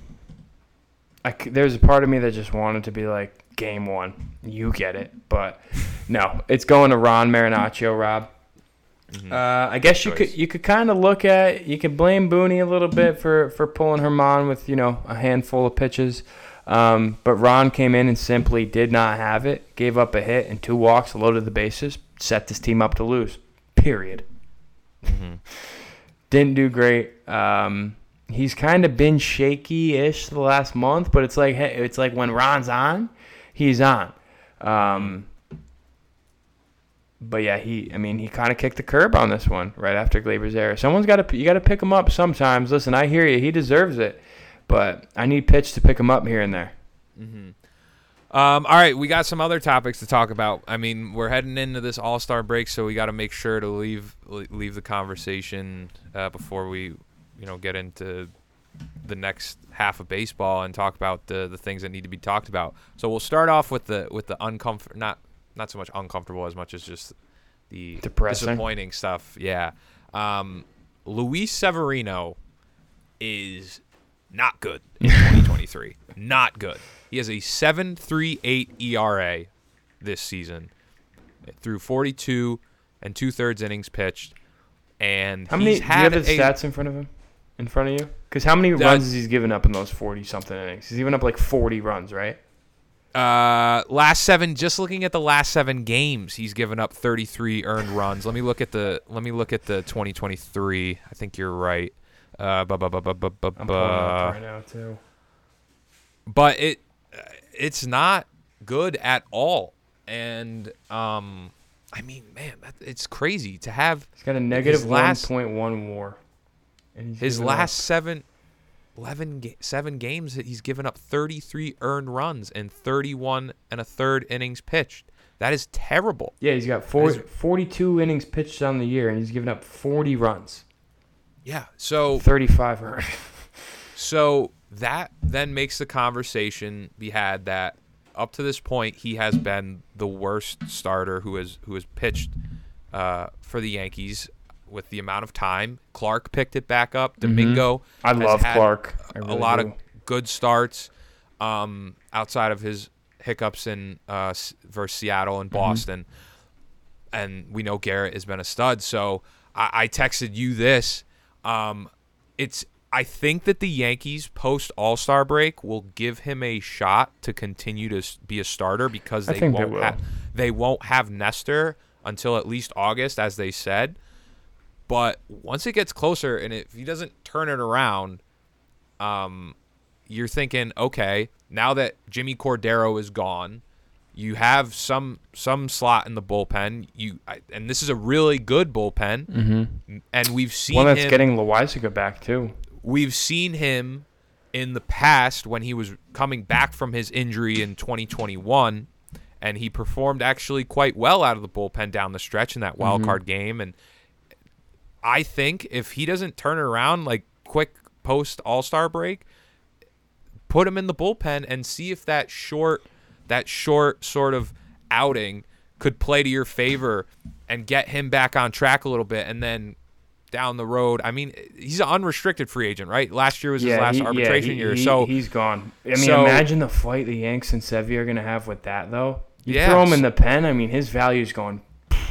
[SPEAKER 6] I c- – there's a part of me that just wanted to be like, game one, you get it. But no, it's going to Ron Marinaccio, Rob. Mm-hmm. Uh, I guess you could you could kind of look at – you could blame Booney a little bit for, for pulling Herman with, you know, a handful of pitches. Um, but Ron came in and simply did not have it, gave up a hit and two walks, loaded the bases, set this team up to lose, period.
[SPEAKER 7] Mm-hmm.
[SPEAKER 6] Didn't do great. Um, he's kind of been shaky-ish the last month, but it's like hey, it's like when Ron's on, he's on. Um, but yeah, he I mean he kind of kicked the curb on this one right after Glaber's error. Someone's got to you got to pick him up sometimes. Listen, I hear you. He deserves it. But I need pitch to pick him up here and there.
[SPEAKER 7] Mm-hmm. Um, all right, we got some other topics to talk about. I mean, we're heading into this All-Star break, so we got to make sure to leave leave the conversation uh, before we, you know, get into the next half of baseball and talk about the the things that need to be talked about. So we'll start off with the with the uncomfort not not so much uncomfortable as much as just the
[SPEAKER 6] Depressing.
[SPEAKER 7] disappointing stuff. Yeah, um, Luis Severino is not good in twenty twenty-three. Not good. He has a seven point three eight E R A this season through forty-two and two-thirds innings pitched. And
[SPEAKER 6] How many?
[SPEAKER 7] he's
[SPEAKER 6] Do
[SPEAKER 7] had
[SPEAKER 6] you have the
[SPEAKER 7] a,
[SPEAKER 6] stats in front of him? in front of you? Because how many
[SPEAKER 7] That-
[SPEAKER 6] runs has he given up in those forty-something innings? He's given up like forty runs, right?
[SPEAKER 7] Uh, last seven. Just looking at the last seven games, he's given up thirty-three earned runs. Let me look at the. Let me look at the twenty twenty-three. I think you're right. Uh, bu- bu- bu- bu- bu- bu-
[SPEAKER 6] I'm pulling it up
[SPEAKER 7] bu-
[SPEAKER 6] right now too.
[SPEAKER 7] but it, it's not good at all. And um, I mean, man, that, it's crazy to have
[SPEAKER 6] He's got a negative
[SPEAKER 7] his last-
[SPEAKER 6] one point one WAR. And he's
[SPEAKER 7] his
[SPEAKER 6] given
[SPEAKER 7] last
[SPEAKER 6] up-
[SPEAKER 7] seven. eleven ga- seven games that he's given up thirty-three earned runs and thirty-one and a third innings pitched. That is terrible.
[SPEAKER 6] Yeah, he's got four,
[SPEAKER 7] That is-
[SPEAKER 6] forty-two innings pitched on the year, and he's given up forty runs.
[SPEAKER 7] Yeah. So
[SPEAKER 6] thirty-five earned.
[SPEAKER 7] so that then makes the conversation be had that up to this point he has been the worst starter who has who has pitched uh, for the Yankees with the amount of time. Clark picked it back up. Domingo
[SPEAKER 6] I
[SPEAKER 7] has
[SPEAKER 6] love
[SPEAKER 7] had
[SPEAKER 6] Clark. I
[SPEAKER 7] a
[SPEAKER 6] really
[SPEAKER 7] lot
[SPEAKER 6] do.
[SPEAKER 7] of good starts um, outside of his hiccups in uh, S- versus Seattle and Boston. And we know Garrett has been a stud. So I, I texted you this. Um, it's I think that the Yankees post All-Star break will give him a shot to continue to s- be a starter because
[SPEAKER 6] I
[SPEAKER 7] they
[SPEAKER 6] think they
[SPEAKER 7] won't
[SPEAKER 6] will.
[SPEAKER 7] ha- they won't have Nestor until at least August, as they said. But once it gets closer, and if he doesn't turn it around, um, you're thinking, okay, now that Jimmy Cordero is gone, you have some some slot in the bullpen. You I, and this is a really good bullpen, mm-hmm. and we've seen
[SPEAKER 6] One that's
[SPEAKER 7] him,
[SPEAKER 6] getting Loizaga back, too.
[SPEAKER 7] We've seen him in the past when he was coming back from his injury in twenty twenty-one, and he performed actually quite well out of the bullpen down the stretch in that wild card game. And I think if he doesn't turn it around like quick post All-Star break, put him in the bullpen and see if that short that short sort of outing could play to your favor and get him back on track a little bit. And then down the road, I mean, he's an unrestricted free agent, right? Last year was his last
[SPEAKER 6] he-
[SPEAKER 7] arbitration
[SPEAKER 6] he-
[SPEAKER 7] year.
[SPEAKER 6] he-
[SPEAKER 7] so
[SPEAKER 6] he's gone. I mean,
[SPEAKER 7] so-
[SPEAKER 6] imagine the fight the Yanks and Sevy are going to have with that, though. You
[SPEAKER 7] Yeah,
[SPEAKER 6] throw him in
[SPEAKER 7] so-
[SPEAKER 6] the pen, I mean, his value's going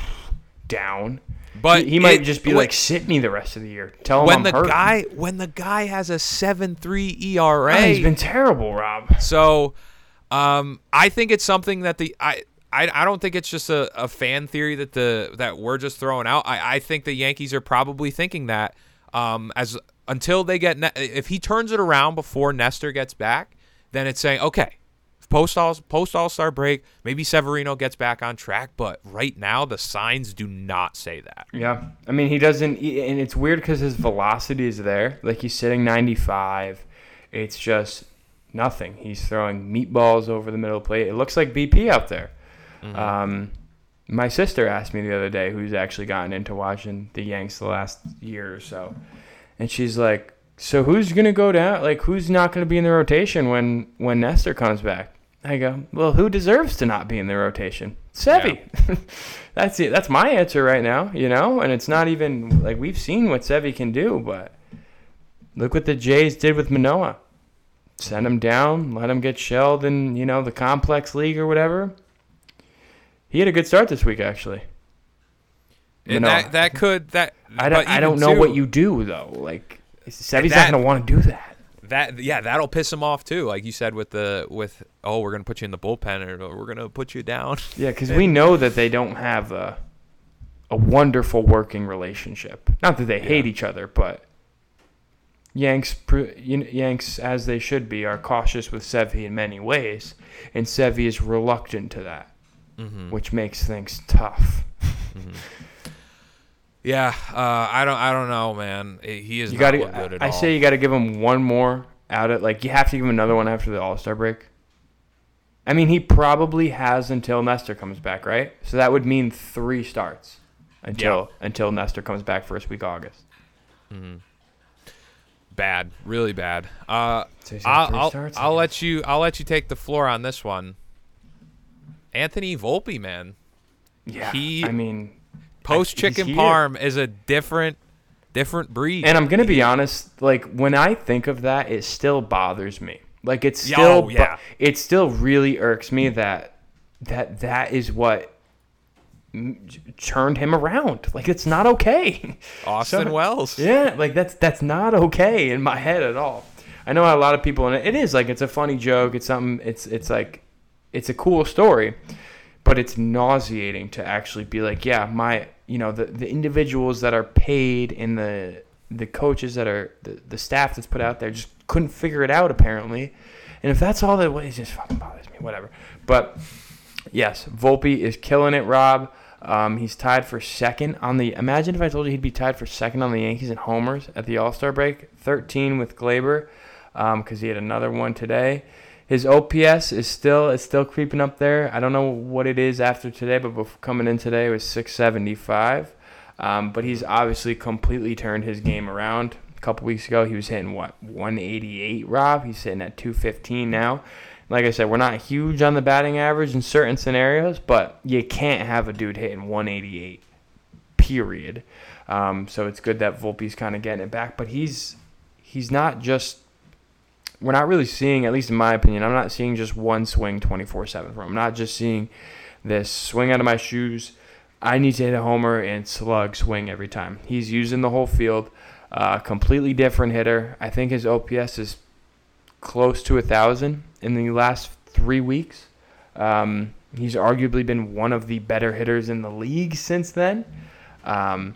[SPEAKER 6] down.
[SPEAKER 7] But
[SPEAKER 6] he, he might
[SPEAKER 7] it-
[SPEAKER 6] just be
[SPEAKER 7] when-
[SPEAKER 6] like Sidney the rest of the year. Tell him
[SPEAKER 7] when
[SPEAKER 6] I'm
[SPEAKER 7] the
[SPEAKER 6] hurt.
[SPEAKER 7] guy when the guy has a seven three E R A,
[SPEAKER 6] Oh, he's been terrible, Rob.
[SPEAKER 7] So, um, I think it's something that the I I, I don't think it's just a, a fan theory that the that we're just throwing out. I, I think the Yankees are probably thinking that um, as until they get Ne- if he turns it around before Nestor gets back, then it's saying okay, post all post All Star break, maybe Severino gets back on track. But right now, the signs do not say that.
[SPEAKER 6] Yeah, I mean, he doesn't, he- and it's weird because his velocity is there. Like, he's sitting ninety-five. It's just nothing. He's throwing meatballs over the middle of the plate. It looks like B P out there.
[SPEAKER 7] Mm-hmm.
[SPEAKER 6] Um, my sister asked me the other day, who's actually gotten into watching the Yanks the last year or so, and she's like, so who's going to go down? Like, who's not going to be in the rotation when, when Nestor comes back? I go, well, who deserves to not be in the rotation? Sevy. Yeah. That's it. That's my answer right now, you know? And it's not even, like, we've seen what Sevy can do, but look what the Jays did with Manoah. Send him down, let him get shelled in, you know, the complex league or whatever. He had a good start this week, actually.
[SPEAKER 7] And
[SPEAKER 6] Manoah.
[SPEAKER 7] that that could that
[SPEAKER 6] I don't,
[SPEAKER 7] but
[SPEAKER 6] I don't
[SPEAKER 7] even
[SPEAKER 6] know
[SPEAKER 7] too,
[SPEAKER 6] what you do, though. Like, Sevy's
[SPEAKER 7] that-
[SPEAKER 6] not going to want to do that.
[SPEAKER 7] That yeah, that'll piss him off too. Like you said with the with oh, we're gonna put you in the bullpen or we're gonna put you down.
[SPEAKER 6] Yeah, because we know that they don't have a a wonderful working relationship. Not that they hate each other, but Yanks, pr- Yanks as they should be, are cautious with Sevy in many ways, and Sevy is reluctant to that,
[SPEAKER 7] Mm-hmm.
[SPEAKER 6] which makes things tough.
[SPEAKER 7] Yeah, uh, I don't I don't know, man. He is
[SPEAKER 6] You
[SPEAKER 7] not
[SPEAKER 6] got
[SPEAKER 7] look good
[SPEAKER 6] to.
[SPEAKER 7] at
[SPEAKER 6] I
[SPEAKER 7] all.
[SPEAKER 6] say you got to give him one more out of like you have to give him another one after the All-Star break. I mean, he probably has until Nestor comes back, right? So that would mean three starts until until Nestor comes back first week August.
[SPEAKER 7] bad, really bad. Uh,
[SPEAKER 6] So he's got
[SPEAKER 7] I'll
[SPEAKER 6] three
[SPEAKER 7] I'll,
[SPEAKER 6] starts, I
[SPEAKER 7] I'll
[SPEAKER 6] guess.
[SPEAKER 7] let you I'll let you take the floor on this one. Anthony Volpe, man,
[SPEAKER 6] Yeah,
[SPEAKER 7] He-
[SPEAKER 6] I mean,
[SPEAKER 7] post
[SPEAKER 6] he's
[SPEAKER 7] chicken
[SPEAKER 6] here.
[SPEAKER 7] parm is a different different breed.
[SPEAKER 6] And I'm gonna be honest, like when I think of that, it still bothers me. Like it's
[SPEAKER 7] Yeah,
[SPEAKER 6] still,
[SPEAKER 7] oh, yeah.
[SPEAKER 6] bo- it still really irks me that that that is what turned him around. Like, it's not okay.
[SPEAKER 7] Austin
[SPEAKER 6] So-
[SPEAKER 7] Wells.
[SPEAKER 6] Yeah, like that's that's not okay in my head at all. I know a lot of people, and it is like it's a funny joke. It's something. It's it's like it's a cool story, but it's nauseating to actually be like, yeah, my you know the the individuals that are paid and the the coaches that are the, the staff that's put out there just couldn't figure it out apparently. And if that's all that was, it just fucking bothers me. Whatever. But yes, Volpe is killing it, Rob. Um, he's tied for second on the. Imagine if I told you he'd be tied for second on the Yankees in homers at the All-Star break. thirteen with Glaber, um, because he had another one today. His O P S is still is still creeping up there. I don't know what it is after today, but before coming in today it was six seventy-five. Um, but he's obviously completely turned his game around. A couple weeks ago he was hitting what one eighty-eight. Rob, he's sitting at two fifteen now. Like I said, we're not huge on the batting average in certain scenarios, but you can't have a dude hitting one eighty-eight, period. Um, so it's good that Volpe's kind of getting it back. But he's he's not just – we're not really seeing, at least in my opinion, I'm not seeing just one swing twenty-four seven from him. I'm not just seeing this swing out of my shoes, I need to hit a homer and slug swing every time. He's using the whole field. Uh, completely different hitter. I think his O P S is close to one thousand in the last three weeks. Um, he's arguably been one of the better hitters in the league since then. Um,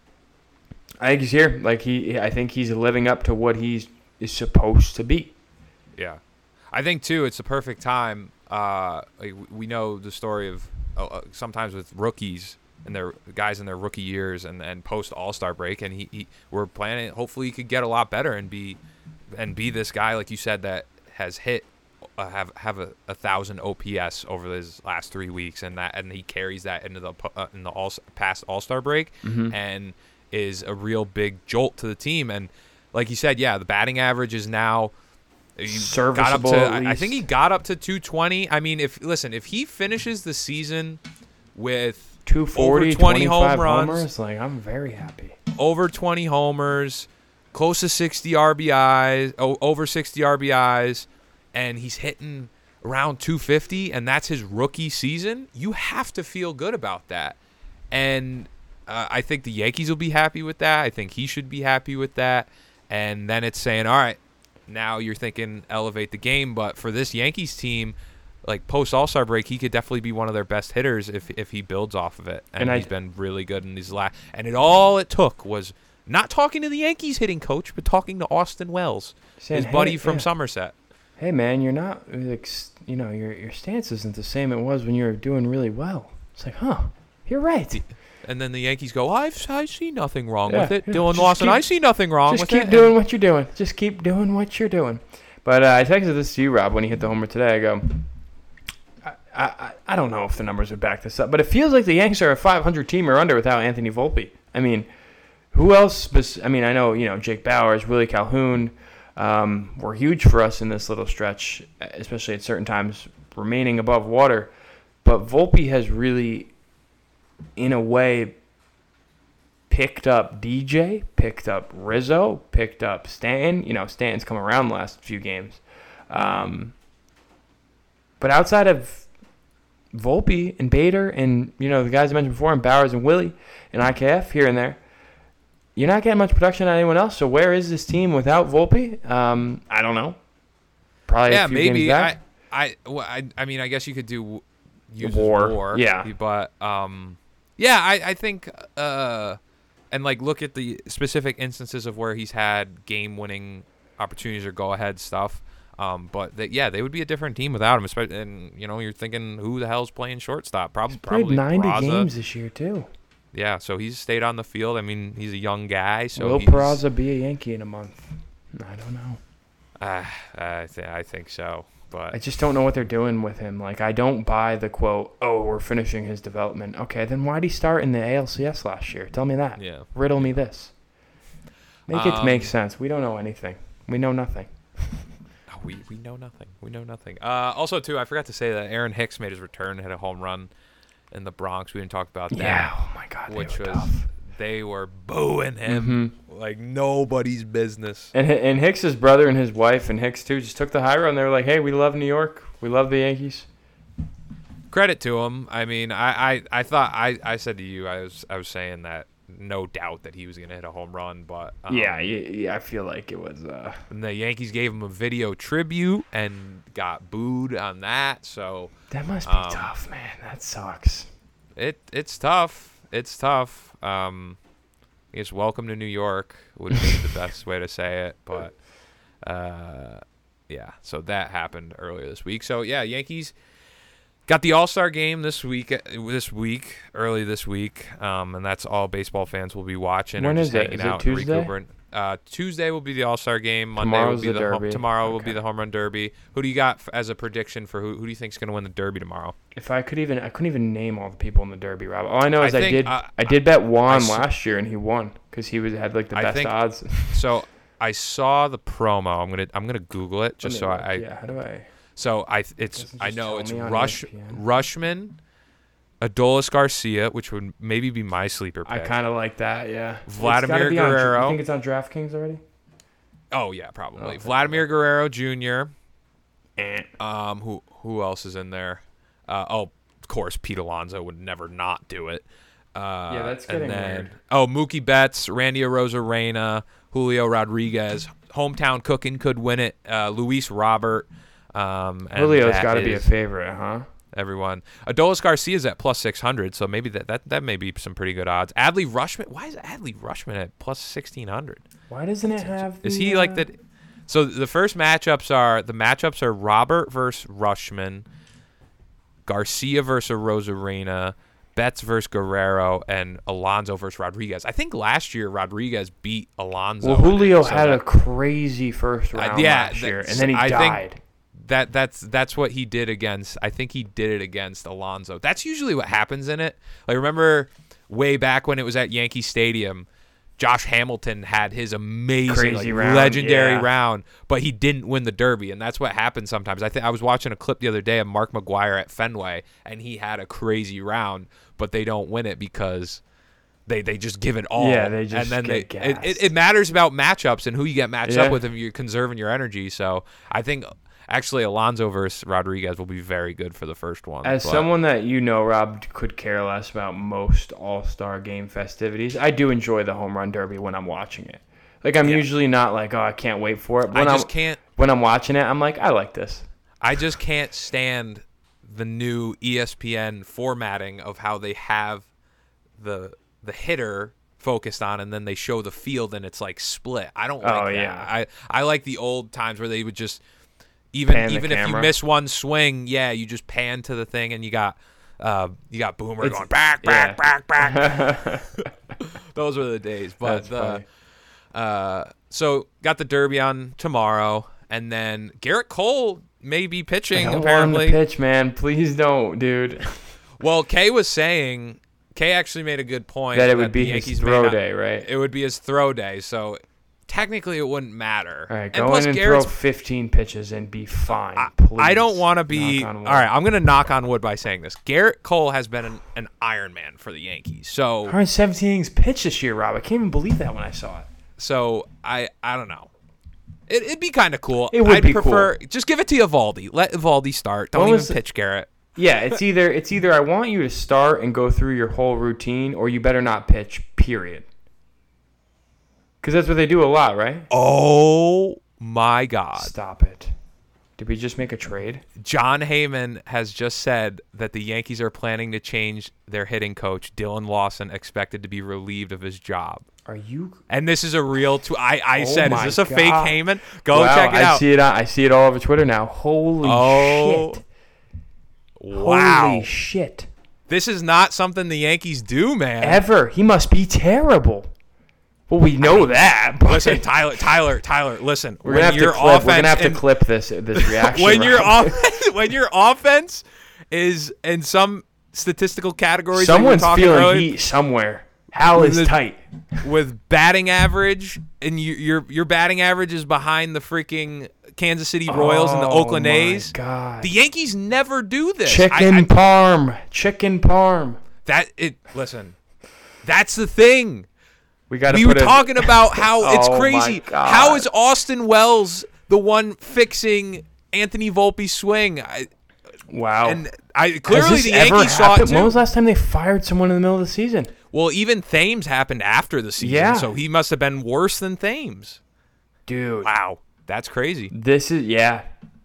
[SPEAKER 6] I think he's here. Like he, I think he's living up to what he's is supposed to be.
[SPEAKER 7] Yeah, I think too. It's the perfect time. Uh, like we know the story of uh, sometimes with rookies and their guys in their rookie years and, and post All-Star break, and he, he we're planning. Hopefully, he could get a lot better and be and be this guy like you said that has hit uh, have have a, a thousand O P S over his last three weeks, and that and he carries that into the uh, in the all past All-Star break,
[SPEAKER 6] mm-hmm.
[SPEAKER 7] and is a real big jolt to the team. And like you said, yeah, the batting average is now.
[SPEAKER 6] Serviceable.
[SPEAKER 7] Got up to, I, I think he got up to two twenty. I mean, if listen, if he finishes the season with
[SPEAKER 6] two forty,
[SPEAKER 7] over twenty home runs,
[SPEAKER 6] homers, like I'm very happy.
[SPEAKER 7] Over twenty homers, close to sixty R B Is, oh, over sixty R B Is, and he's hitting around two fifty, and that's his rookie season. You have to feel good about that, and uh, I think the Yankees will be happy with that. I think he should be happy with that, and then it's saying, all right. Now you're thinking elevate the game, but for this Yankees team, like post All-Star break, he could definitely be one of their best hitters if if he builds off of it. And, and he's I, been really good in these last. And it all it took was not talking to the Yankees hitting coach, but talking to Austin Wells, saying, his buddy hey, from yeah. Somerset.
[SPEAKER 6] Hey man, you're not like you know your your stance isn't the same it was when you were doing really well. It's like, huh, you're right.
[SPEAKER 7] And then the Yankees go, I've, I see nothing wrong
[SPEAKER 6] yeah,
[SPEAKER 7] with it.
[SPEAKER 6] Yeah,
[SPEAKER 7] Dylan Lawson,
[SPEAKER 6] keep,
[SPEAKER 7] I see nothing wrong with
[SPEAKER 6] it.
[SPEAKER 7] it.
[SPEAKER 6] Just keep doing what you're doing. Just keep doing what you're doing. But uh, I texted this to you, Rob, when he hit the homer today. I go, I, I, I don't know if the numbers would back this up, but it feels like the Yankees are a five hundred team or under without Anthony Volpe. I mean, who else? I mean, I know, you know, Jake Bowers, Willie Calhoun um, were huge for us in this little stretch, especially at certain times remaining above water. But Volpe has really, in a way, picked up D J, picked up Rizzo, picked up Stanton. You know, Stanton's come around the last few games. Um, but outside of Volpe and Bader and, you know, the guys I mentioned before, and Bowers and Willie and I K F here and there, you're not getting much production out of anyone else. So where is this team without Volpe? Um, I don't know. Probably
[SPEAKER 7] yeah,
[SPEAKER 6] a few
[SPEAKER 7] maybe.
[SPEAKER 6] games back.
[SPEAKER 7] I, I, well, I, I mean, I guess you could do use
[SPEAKER 6] war.
[SPEAKER 7] war.
[SPEAKER 6] Yeah.
[SPEAKER 7] But, um, yeah, I, I think, uh, and like look at the specific instances of where he's had game-winning opportunities or go-ahead stuff. Um, but they, yeah, they would be a different team without him. Especially, and you know, you're thinking, who the hell's playing shortstop? Probably,
[SPEAKER 6] he's played
[SPEAKER 7] probably
[SPEAKER 6] ninety
[SPEAKER 7] Peraza.
[SPEAKER 6] games this year too.
[SPEAKER 7] Yeah, so he's stayed on the field. I mean, he's a young guy. So
[SPEAKER 6] will
[SPEAKER 7] he's,
[SPEAKER 6] Peraza be a Yankee in a month? I don't know.
[SPEAKER 7] Uh, I, th- I think so. But
[SPEAKER 6] I just don't know what they're doing with him. Like, I don't buy the quote, oh, we're finishing his development. Okay, then why'd he start in the A L C S last year? Tell me that.
[SPEAKER 7] Yeah.
[SPEAKER 6] Riddle me this. Make
[SPEAKER 7] um,
[SPEAKER 6] it make sense. We don't know anything. We know nothing.
[SPEAKER 7] we we know nothing. We know nothing. Uh, also, too, I forgot to say that Aaron Hicks made his return, hit a home run in the Bronx. We didn't talk about that.
[SPEAKER 6] Yeah, oh my God,
[SPEAKER 7] which
[SPEAKER 6] they were
[SPEAKER 7] was
[SPEAKER 6] tough.
[SPEAKER 7] They were booing him
[SPEAKER 6] mm-hmm.
[SPEAKER 7] like nobody's business.
[SPEAKER 6] And and Hicks's brother and his wife and Hicks too just took the high road and they were like, hey, we love New York. We love the Yankees.
[SPEAKER 7] credit to him. I mean, I, I, I thought I, I said to you, I was I was saying that no doubt that he was going to hit a home run, but um,
[SPEAKER 6] yeah, yeah, yeah, I feel like it was. Uh...
[SPEAKER 7] And the Yankees gave him a video tribute and got booed on that. So
[SPEAKER 6] that must be
[SPEAKER 7] um,
[SPEAKER 6] tough, man. That sucks.
[SPEAKER 7] It it's tough. It's tough. Um, I guess welcome to New York would be the best way to say it, but uh, yeah. So that happened earlier this week. So yeah, Yankees got the All-Star game this week. This week, early this week, um, and that's all baseball fans will be watching.
[SPEAKER 6] When
[SPEAKER 7] or
[SPEAKER 6] is
[SPEAKER 7] just
[SPEAKER 6] it?
[SPEAKER 7] hanging
[SPEAKER 6] Is it
[SPEAKER 7] out
[SPEAKER 6] Tuesday?
[SPEAKER 7] And recuperating. Uh, Tuesday will be the All-Star game. Monday
[SPEAKER 6] Tomorrow's
[SPEAKER 7] will be
[SPEAKER 6] the
[SPEAKER 7] the, home,
[SPEAKER 6] Derby.
[SPEAKER 7] tomorrow will
[SPEAKER 6] Okay.
[SPEAKER 7] be the home run derby. Who do you got f- as a prediction for who? Who do you think is going to win the Derby tomorrow?
[SPEAKER 6] If I could even, I couldn't even name all the people in the Derby, Rob. All I know is
[SPEAKER 7] I
[SPEAKER 6] I,
[SPEAKER 7] think,
[SPEAKER 6] did,
[SPEAKER 7] uh,
[SPEAKER 6] I did bet Juan
[SPEAKER 7] I s-
[SPEAKER 6] last year and he won because he was had like the
[SPEAKER 7] I
[SPEAKER 6] best
[SPEAKER 7] think-
[SPEAKER 6] odds.
[SPEAKER 7] So I saw the promo. I'm gonna I'm gonna Google it just so
[SPEAKER 6] Let me
[SPEAKER 7] I.
[SPEAKER 6] look. yeah, how do I?
[SPEAKER 7] So I it's
[SPEAKER 6] Doesn't
[SPEAKER 7] I
[SPEAKER 6] just
[SPEAKER 7] know
[SPEAKER 6] tell
[SPEAKER 7] it's
[SPEAKER 6] me on
[SPEAKER 7] Rush
[SPEAKER 6] E S P N.
[SPEAKER 7] Rushman, Adolis Garcia, which would maybe be my sleeper pick.
[SPEAKER 6] I kind of like that. Yeah. It's
[SPEAKER 7] Vladimir
[SPEAKER 6] gotta be on-
[SPEAKER 7] Guerrero.
[SPEAKER 6] You think it's on DraftKings already?
[SPEAKER 7] Oh yeah, probably.
[SPEAKER 6] Oh,
[SPEAKER 7] Vladimir Guerrero Junior
[SPEAKER 6] Eh.
[SPEAKER 7] Um, who who else is in there? Uh, oh, of course, Pete Alonso would never not do it. Uh,
[SPEAKER 6] Yeah, that's
[SPEAKER 7] and
[SPEAKER 6] getting
[SPEAKER 7] then,
[SPEAKER 6] weird.
[SPEAKER 7] Oh, Mookie Betts, Randy Arozarena, Julio Rodriguez, hometown cooking could win it. Uh, Luis Robert. Um, and
[SPEAKER 6] Julio's
[SPEAKER 7] that
[SPEAKER 6] got to be a
[SPEAKER 7] is
[SPEAKER 6] favorite, huh?
[SPEAKER 7] Everyone. Adolis Garcia's at plus six hundred, so maybe that, that that may be some pretty good odds. Adley Rushman. Why is Adley Rushman at plus sixteen hundred?
[SPEAKER 6] Why doesn't it have?
[SPEAKER 7] Is
[SPEAKER 6] the,
[SPEAKER 7] he like
[SPEAKER 6] uh,
[SPEAKER 7] the? So the first matchups are the matchups are Robert versus Rushman, Garcia versus Rosarena, Betts versus Guerrero, and Alonso versus Rodriguez. I think last year Rodriguez beat Alonso.
[SPEAKER 6] Well, Julio
[SPEAKER 7] so
[SPEAKER 6] had
[SPEAKER 7] that,
[SPEAKER 6] a crazy first
[SPEAKER 7] Uh,
[SPEAKER 6] round
[SPEAKER 7] yeah,
[SPEAKER 6] last year,
[SPEAKER 7] that's-
[SPEAKER 6] and then he
[SPEAKER 7] I think-
[SPEAKER 6] died.
[SPEAKER 7] that that's that's what he did against. I think he did it against Alonso. That's usually what happens in it. Like remember way back when it was at Yankee Stadium. Josh Hamilton had his amazing,
[SPEAKER 6] Crazy
[SPEAKER 7] like,
[SPEAKER 6] round,
[SPEAKER 7] legendary
[SPEAKER 6] yeah.
[SPEAKER 7] round, but he didn't win the Derby, and that's what happens sometimes. I think I was watching a clip the other day of Mark McGwire at Fenway, and he had a crazy round, but they don't win it because they, they just give it all.
[SPEAKER 6] Yeah, they just
[SPEAKER 7] and then
[SPEAKER 6] get
[SPEAKER 7] they, it,
[SPEAKER 6] gassed.
[SPEAKER 7] it, it matters about matchups and who you get matched
[SPEAKER 6] Yeah.
[SPEAKER 7] up with if you're conserving your energy. So I think actually Alonso versus Rodriguez will be very good for the first one.
[SPEAKER 6] As
[SPEAKER 7] but-
[SPEAKER 6] someone that you know, Rob, could care less about most All-Star Game festivities, I do enjoy the Home Run Derby when I'm watching it. Like, I'm
[SPEAKER 7] Yeah.
[SPEAKER 6] usually not like, oh, I can't wait for it.
[SPEAKER 7] I
[SPEAKER 6] When
[SPEAKER 7] just
[SPEAKER 6] I'm,
[SPEAKER 7] can't.
[SPEAKER 6] When I'm watching it, I'm like, I like this.
[SPEAKER 7] I just can't stand the new E S P N formatting of how they have the the hitter focused on and then they show the field and it's like split. I don't like
[SPEAKER 6] Oh,
[SPEAKER 7] that.
[SPEAKER 6] yeah.
[SPEAKER 7] I, I like the old times where they would just even
[SPEAKER 6] Pan the
[SPEAKER 7] even if you
[SPEAKER 6] camera.
[SPEAKER 7] miss one swing, yeah, you just pan to the thing and you got uh, you got Boomer
[SPEAKER 6] It's-
[SPEAKER 7] going back,
[SPEAKER 6] yeah.
[SPEAKER 7] back, back, back. Those were the days. But
[SPEAKER 6] That's
[SPEAKER 7] the,
[SPEAKER 6] funny.
[SPEAKER 7] uh, so got the Derby on tomorrow, and then Garrett Cole may be
[SPEAKER 6] I
[SPEAKER 7] pitching
[SPEAKER 6] don't
[SPEAKER 7] apparently.
[SPEAKER 6] want him to pitch, man. Please don't, dude.
[SPEAKER 7] Well, Kay was saying Kay actually made a good point
[SPEAKER 6] That it would be
[SPEAKER 7] the
[SPEAKER 6] his
[SPEAKER 7] Yankees may
[SPEAKER 6] throw
[SPEAKER 7] not-
[SPEAKER 6] day, right?
[SPEAKER 7] It would be his throw day, so technically it wouldn't matter.
[SPEAKER 6] All right,
[SPEAKER 7] and
[SPEAKER 6] go
[SPEAKER 7] plus
[SPEAKER 6] in and
[SPEAKER 7] Garrett's
[SPEAKER 6] throw fifteen pitches and be fine,
[SPEAKER 7] I,
[SPEAKER 6] please.
[SPEAKER 7] I don't want to be.
[SPEAKER 6] Knock
[SPEAKER 7] All
[SPEAKER 6] on wood.
[SPEAKER 7] right, I'm going to knock on wood by saying this. Garrett Cole has been an, an Iron Man for the Yankees. So,
[SPEAKER 6] one hundred seventeen innings pitched this year, Rob. I can't even believe that when I saw it.
[SPEAKER 7] so I I don't know. It, it'd be kind of cool.
[SPEAKER 6] It would
[SPEAKER 7] I'd
[SPEAKER 6] be
[SPEAKER 7] prefer just give it to Evaldi. Let Evaldi start. Don't
[SPEAKER 6] When
[SPEAKER 7] even
[SPEAKER 6] was-
[SPEAKER 7] pitch Garrett.
[SPEAKER 6] Yeah, it's either it's either I want you to start and go through your whole routine, or you better not pitch. Period. Because that's what they do a lot, right?
[SPEAKER 7] Oh my God!
[SPEAKER 6] Stop it. Did we just make a trade?
[SPEAKER 7] John Heyman has just said that the Yankees are planning to change their hitting coach, Dylan Lawson, expected to be relieved of his job.
[SPEAKER 6] Are you?
[SPEAKER 7] And this is a real. Tw- I I
[SPEAKER 6] Oh
[SPEAKER 7] said,
[SPEAKER 6] my
[SPEAKER 7] is this a fake
[SPEAKER 6] God.
[SPEAKER 7] Heyman? Go
[SPEAKER 6] Wow,
[SPEAKER 7] check it
[SPEAKER 6] I
[SPEAKER 7] out.
[SPEAKER 6] see it. On, I see it all over Twitter now. Holy
[SPEAKER 7] Oh,
[SPEAKER 6] shit!
[SPEAKER 7] Wow,
[SPEAKER 6] Holy shit!
[SPEAKER 7] this is not something the Yankees do, man.
[SPEAKER 6] Ever? He must be terrible. Well, we know that. But
[SPEAKER 7] Listen, Tyler, Tyler, Tyler. Listen,
[SPEAKER 6] we're
[SPEAKER 7] when
[SPEAKER 6] gonna have to
[SPEAKER 7] your
[SPEAKER 6] clip. We're
[SPEAKER 7] offense
[SPEAKER 6] gonna have to
[SPEAKER 7] and-
[SPEAKER 6] clip this this reaction.
[SPEAKER 7] when your
[SPEAKER 6] Rob.
[SPEAKER 7] off- when your offense is in some statistical categories, that you were
[SPEAKER 6] Someone's
[SPEAKER 7] talking
[SPEAKER 6] feeling
[SPEAKER 7] earlier,
[SPEAKER 6] heat somewhere. Hal is
[SPEAKER 7] The-
[SPEAKER 6] tight.
[SPEAKER 7] with batting average, and you, your your batting average is behind the freaking Kansas City Royals and the
[SPEAKER 6] Oh,
[SPEAKER 7] Oakland
[SPEAKER 6] my
[SPEAKER 7] A's.
[SPEAKER 6] God.
[SPEAKER 7] The Yankees never do this.
[SPEAKER 6] Chicken
[SPEAKER 7] I, I,
[SPEAKER 6] parm. Chicken parm.
[SPEAKER 7] that it. Listen, that's the thing.
[SPEAKER 6] We got to
[SPEAKER 7] We
[SPEAKER 6] put
[SPEAKER 7] were
[SPEAKER 6] a,
[SPEAKER 7] talking about how it's
[SPEAKER 6] Oh, my
[SPEAKER 7] crazy.
[SPEAKER 6] God.
[SPEAKER 7] How is Austin Wells the one fixing Anthony Volpe's swing? I,
[SPEAKER 6] Wow.
[SPEAKER 7] And I
[SPEAKER 6] Has
[SPEAKER 7] clearly
[SPEAKER 6] this
[SPEAKER 7] the
[SPEAKER 6] ever
[SPEAKER 7] Yankees saw it
[SPEAKER 6] happened?
[SPEAKER 7] too.
[SPEAKER 6] When was the last time they fired someone in the middle of the season?
[SPEAKER 7] Well, even Thames happened after the season,
[SPEAKER 6] Yeah.
[SPEAKER 7] so he must have been worse than Thames.
[SPEAKER 6] Dude.
[SPEAKER 7] Wow, that's crazy.
[SPEAKER 6] This is, yeah.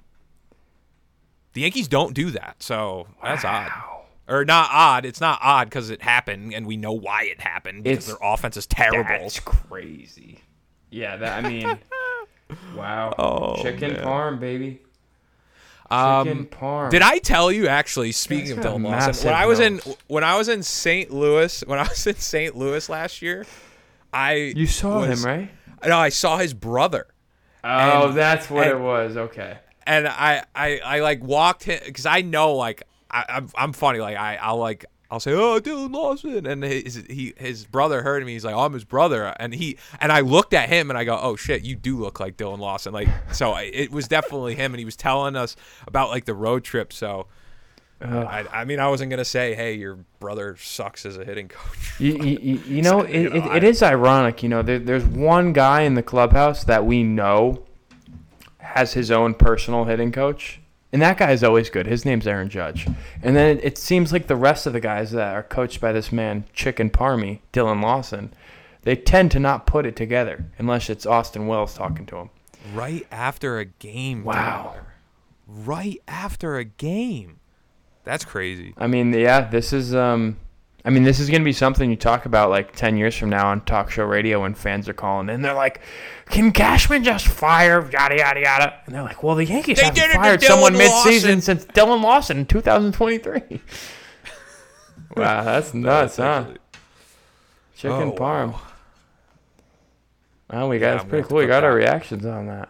[SPEAKER 7] The Yankees don't do that, so that's odd. Or not odd. It's not odd because it happened, and we know why it happened because
[SPEAKER 6] It's-
[SPEAKER 7] their offense is terrible.
[SPEAKER 6] That's crazy. Yeah, that I mean, wow.
[SPEAKER 7] Oh,
[SPEAKER 6] Chicken
[SPEAKER 7] man.
[SPEAKER 6] parm, baby.
[SPEAKER 7] Um,
[SPEAKER 6] Chicken parm.
[SPEAKER 7] Did I tell you actually? Speaking
[SPEAKER 6] That's
[SPEAKER 7] of
[SPEAKER 6] got a
[SPEAKER 7] Dylan Lawson,
[SPEAKER 6] massive
[SPEAKER 7] when I was in
[SPEAKER 6] nose.
[SPEAKER 7] when I was in Saint Louis, when I was in Saint Louis last year, I
[SPEAKER 6] You saw
[SPEAKER 7] was-
[SPEAKER 6] him, right?
[SPEAKER 7] No, I saw his brother.
[SPEAKER 6] Oh,
[SPEAKER 7] And-
[SPEAKER 6] that's what
[SPEAKER 7] and-
[SPEAKER 6] it was. Okay.
[SPEAKER 7] And I, I, I like walked him because I know like I, I'm, I'm funny. Like I, I'll like I'll say, oh, Dylan Lawson, and his he his brother heard me. He's like, oh, I'm his brother, and he and I looked at him and I go, oh shit, you do look like Dylan Lawson. Like so, I, it was definitely him, and he was telling us about like the road trip. So. I, I mean, I wasn't gonna say, "Hey, your brother sucks as a hitting coach."
[SPEAKER 6] You, you, you know,
[SPEAKER 7] So,
[SPEAKER 6] it,
[SPEAKER 7] you know,
[SPEAKER 6] it,
[SPEAKER 7] I-
[SPEAKER 6] it is ironic. You know, there, there's one guy in the clubhouse that we know has his own personal hitting coach, and that guy is always good. His name's Aaron Judge. And then it, it seems like the rest of the guys that are coached by this man, Chicken Parmy, Dylan Lawson, they tend to not put it together unless it's Austin Wells talking to him.
[SPEAKER 7] Right after a game.
[SPEAKER 6] Wow.
[SPEAKER 7] Tyler. Right after a game. That's crazy.
[SPEAKER 6] I mean, yeah, this is um, I mean, this is gonna be something you talk about like ten years from now on talk show radio when fans are calling in. They're like, "Can Cashman just fire yada yada yada?" And they're like, "Well, the Yankees
[SPEAKER 7] They
[SPEAKER 6] haven't
[SPEAKER 7] did it to
[SPEAKER 6] fired
[SPEAKER 7] Dylan
[SPEAKER 6] someone
[SPEAKER 7] Lawson."
[SPEAKER 6] mid-season since Dylan Lawson in two thousand twenty-three." Wow, that's nuts, huh?
[SPEAKER 7] actually-
[SPEAKER 6] Chicken
[SPEAKER 7] Oh,
[SPEAKER 6] parm.
[SPEAKER 7] wow.
[SPEAKER 6] Well, we
[SPEAKER 7] Yeah,
[SPEAKER 6] got
[SPEAKER 7] I'm
[SPEAKER 6] it's
[SPEAKER 7] gonna
[SPEAKER 6] pretty
[SPEAKER 7] have to
[SPEAKER 6] cool. We
[SPEAKER 7] put
[SPEAKER 6] got our
[SPEAKER 7] that-
[SPEAKER 6] reactions on that.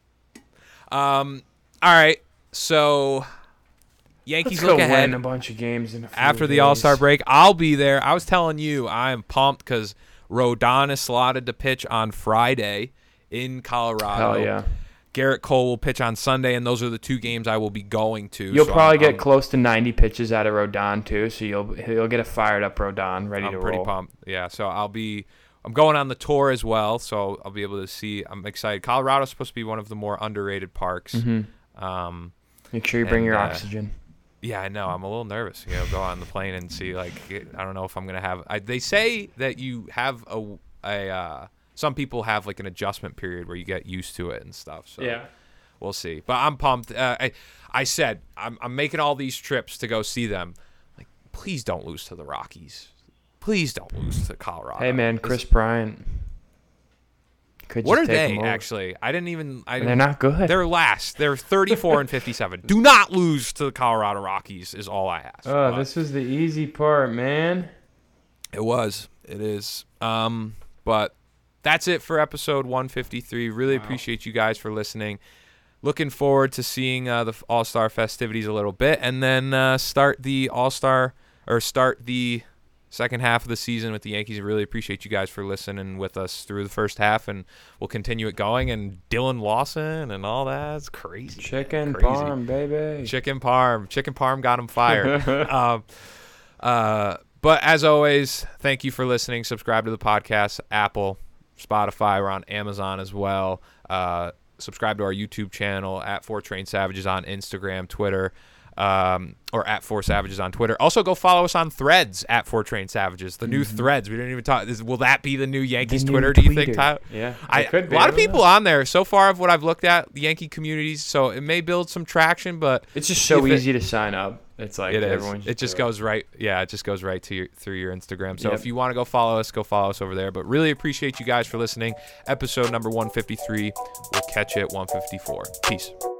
[SPEAKER 7] Um. All right. So, Yankees
[SPEAKER 6] Let's
[SPEAKER 7] look
[SPEAKER 6] go
[SPEAKER 7] ahead
[SPEAKER 6] win a bunch of games in a few
[SPEAKER 7] after the
[SPEAKER 6] days.
[SPEAKER 7] All Star break. I'll be there. I was telling you, I am pumped because Rodon is slotted to pitch on Friday in Colorado.
[SPEAKER 6] Hell yeah.
[SPEAKER 7] Garrett Cole will pitch on Sunday, and those are the two games I will be going to.
[SPEAKER 6] You'll
[SPEAKER 7] so
[SPEAKER 6] probably
[SPEAKER 7] I'm,
[SPEAKER 6] get
[SPEAKER 7] I'm,
[SPEAKER 6] close to ninety pitches out of Rodon too, so you'll you'll get a fired up Rodon ready
[SPEAKER 7] I'm
[SPEAKER 6] to
[SPEAKER 7] pretty
[SPEAKER 6] roll.
[SPEAKER 7] pumped. Yeah, so I'll be. I'm going on the tour as well, so I'll be able to see. I'm excited. Colorado's supposed to be one of the more underrated parks.
[SPEAKER 6] Mm-hmm.
[SPEAKER 7] Um,
[SPEAKER 6] Make sure you bring
[SPEAKER 7] And,
[SPEAKER 6] your
[SPEAKER 7] uh,
[SPEAKER 6] oxygen.
[SPEAKER 7] yeah, I know. I'm a little nervous. You know, go on the plane and see. Like, I don't know if I'm gonna have. I, they say that you have a a. Uh, some people have like an adjustment period where you get used to it and stuff. So
[SPEAKER 6] Yeah.
[SPEAKER 7] we'll see. But I'm pumped. Uh, I I said I'm I'm making all these trips to go see them. Like, please don't lose to the Rockies. Please don't lose to Colorado.
[SPEAKER 6] Hey man,
[SPEAKER 7] This-
[SPEAKER 6] Chris Bryant. Could
[SPEAKER 7] What are
[SPEAKER 6] just take
[SPEAKER 7] they
[SPEAKER 6] him over.
[SPEAKER 7] actually? I didn't even. I
[SPEAKER 6] They're not good.
[SPEAKER 7] They're last. They're thirty-four and fifty-seven. Do not lose to the Colorado Rockies. Is all I ask.
[SPEAKER 6] Oh,
[SPEAKER 7] But
[SPEAKER 6] this was the easy part, man.
[SPEAKER 7] it was. It is. Um, but that's it for episode one fifty-three. Really appreciate you guys for listening. Looking forward to seeing uh, the All Star festivities a little bit, and then uh, start the All Star or start the second half of the season with the Yankees. I really appreciate you guys for listening with us through the first half, and we'll continue it going. And Dylan Lawson and all that. It's crazy.
[SPEAKER 6] Chicken
[SPEAKER 7] Crazy.
[SPEAKER 6] parm, baby.
[SPEAKER 7] Chicken parm. Chicken parm got him fired. um, uh, but as always, thank you for listening. Subscribe to the podcast, Apple, Spotify. We're on Amazon as well. Uh, subscribe to our YouTube channel at Four Train Savages on Instagram, Twitter. Um, or at Four Savages on Twitter. Also, go follow us on Threads at Four Train Savages. The new Threads. We didn't even talk. Is, will that be the new Yankees
[SPEAKER 6] The new
[SPEAKER 7] Twitter? Do you think,
[SPEAKER 6] tweeter.
[SPEAKER 7] Tyler?
[SPEAKER 6] Yeah,
[SPEAKER 7] I,
[SPEAKER 6] it could be.
[SPEAKER 7] a lot
[SPEAKER 6] I
[SPEAKER 7] of
[SPEAKER 6] don't
[SPEAKER 7] people
[SPEAKER 6] know.
[SPEAKER 7] on there so far of what I've looked at, the Yankee communities. So it may build some traction, but
[SPEAKER 6] It's just so
[SPEAKER 7] if it-
[SPEAKER 6] easy to sign up. It's like
[SPEAKER 7] it is.
[SPEAKER 6] everyone
[SPEAKER 7] It just
[SPEAKER 6] do
[SPEAKER 7] goes right. Yeah, it just goes right to your through your Instagram. So
[SPEAKER 6] Yep.
[SPEAKER 7] if you want to go follow us, go follow us over there. But really appreciate you guys for listening. Episode number one fifty-three. We'll catch you at one fifty-four. Peace.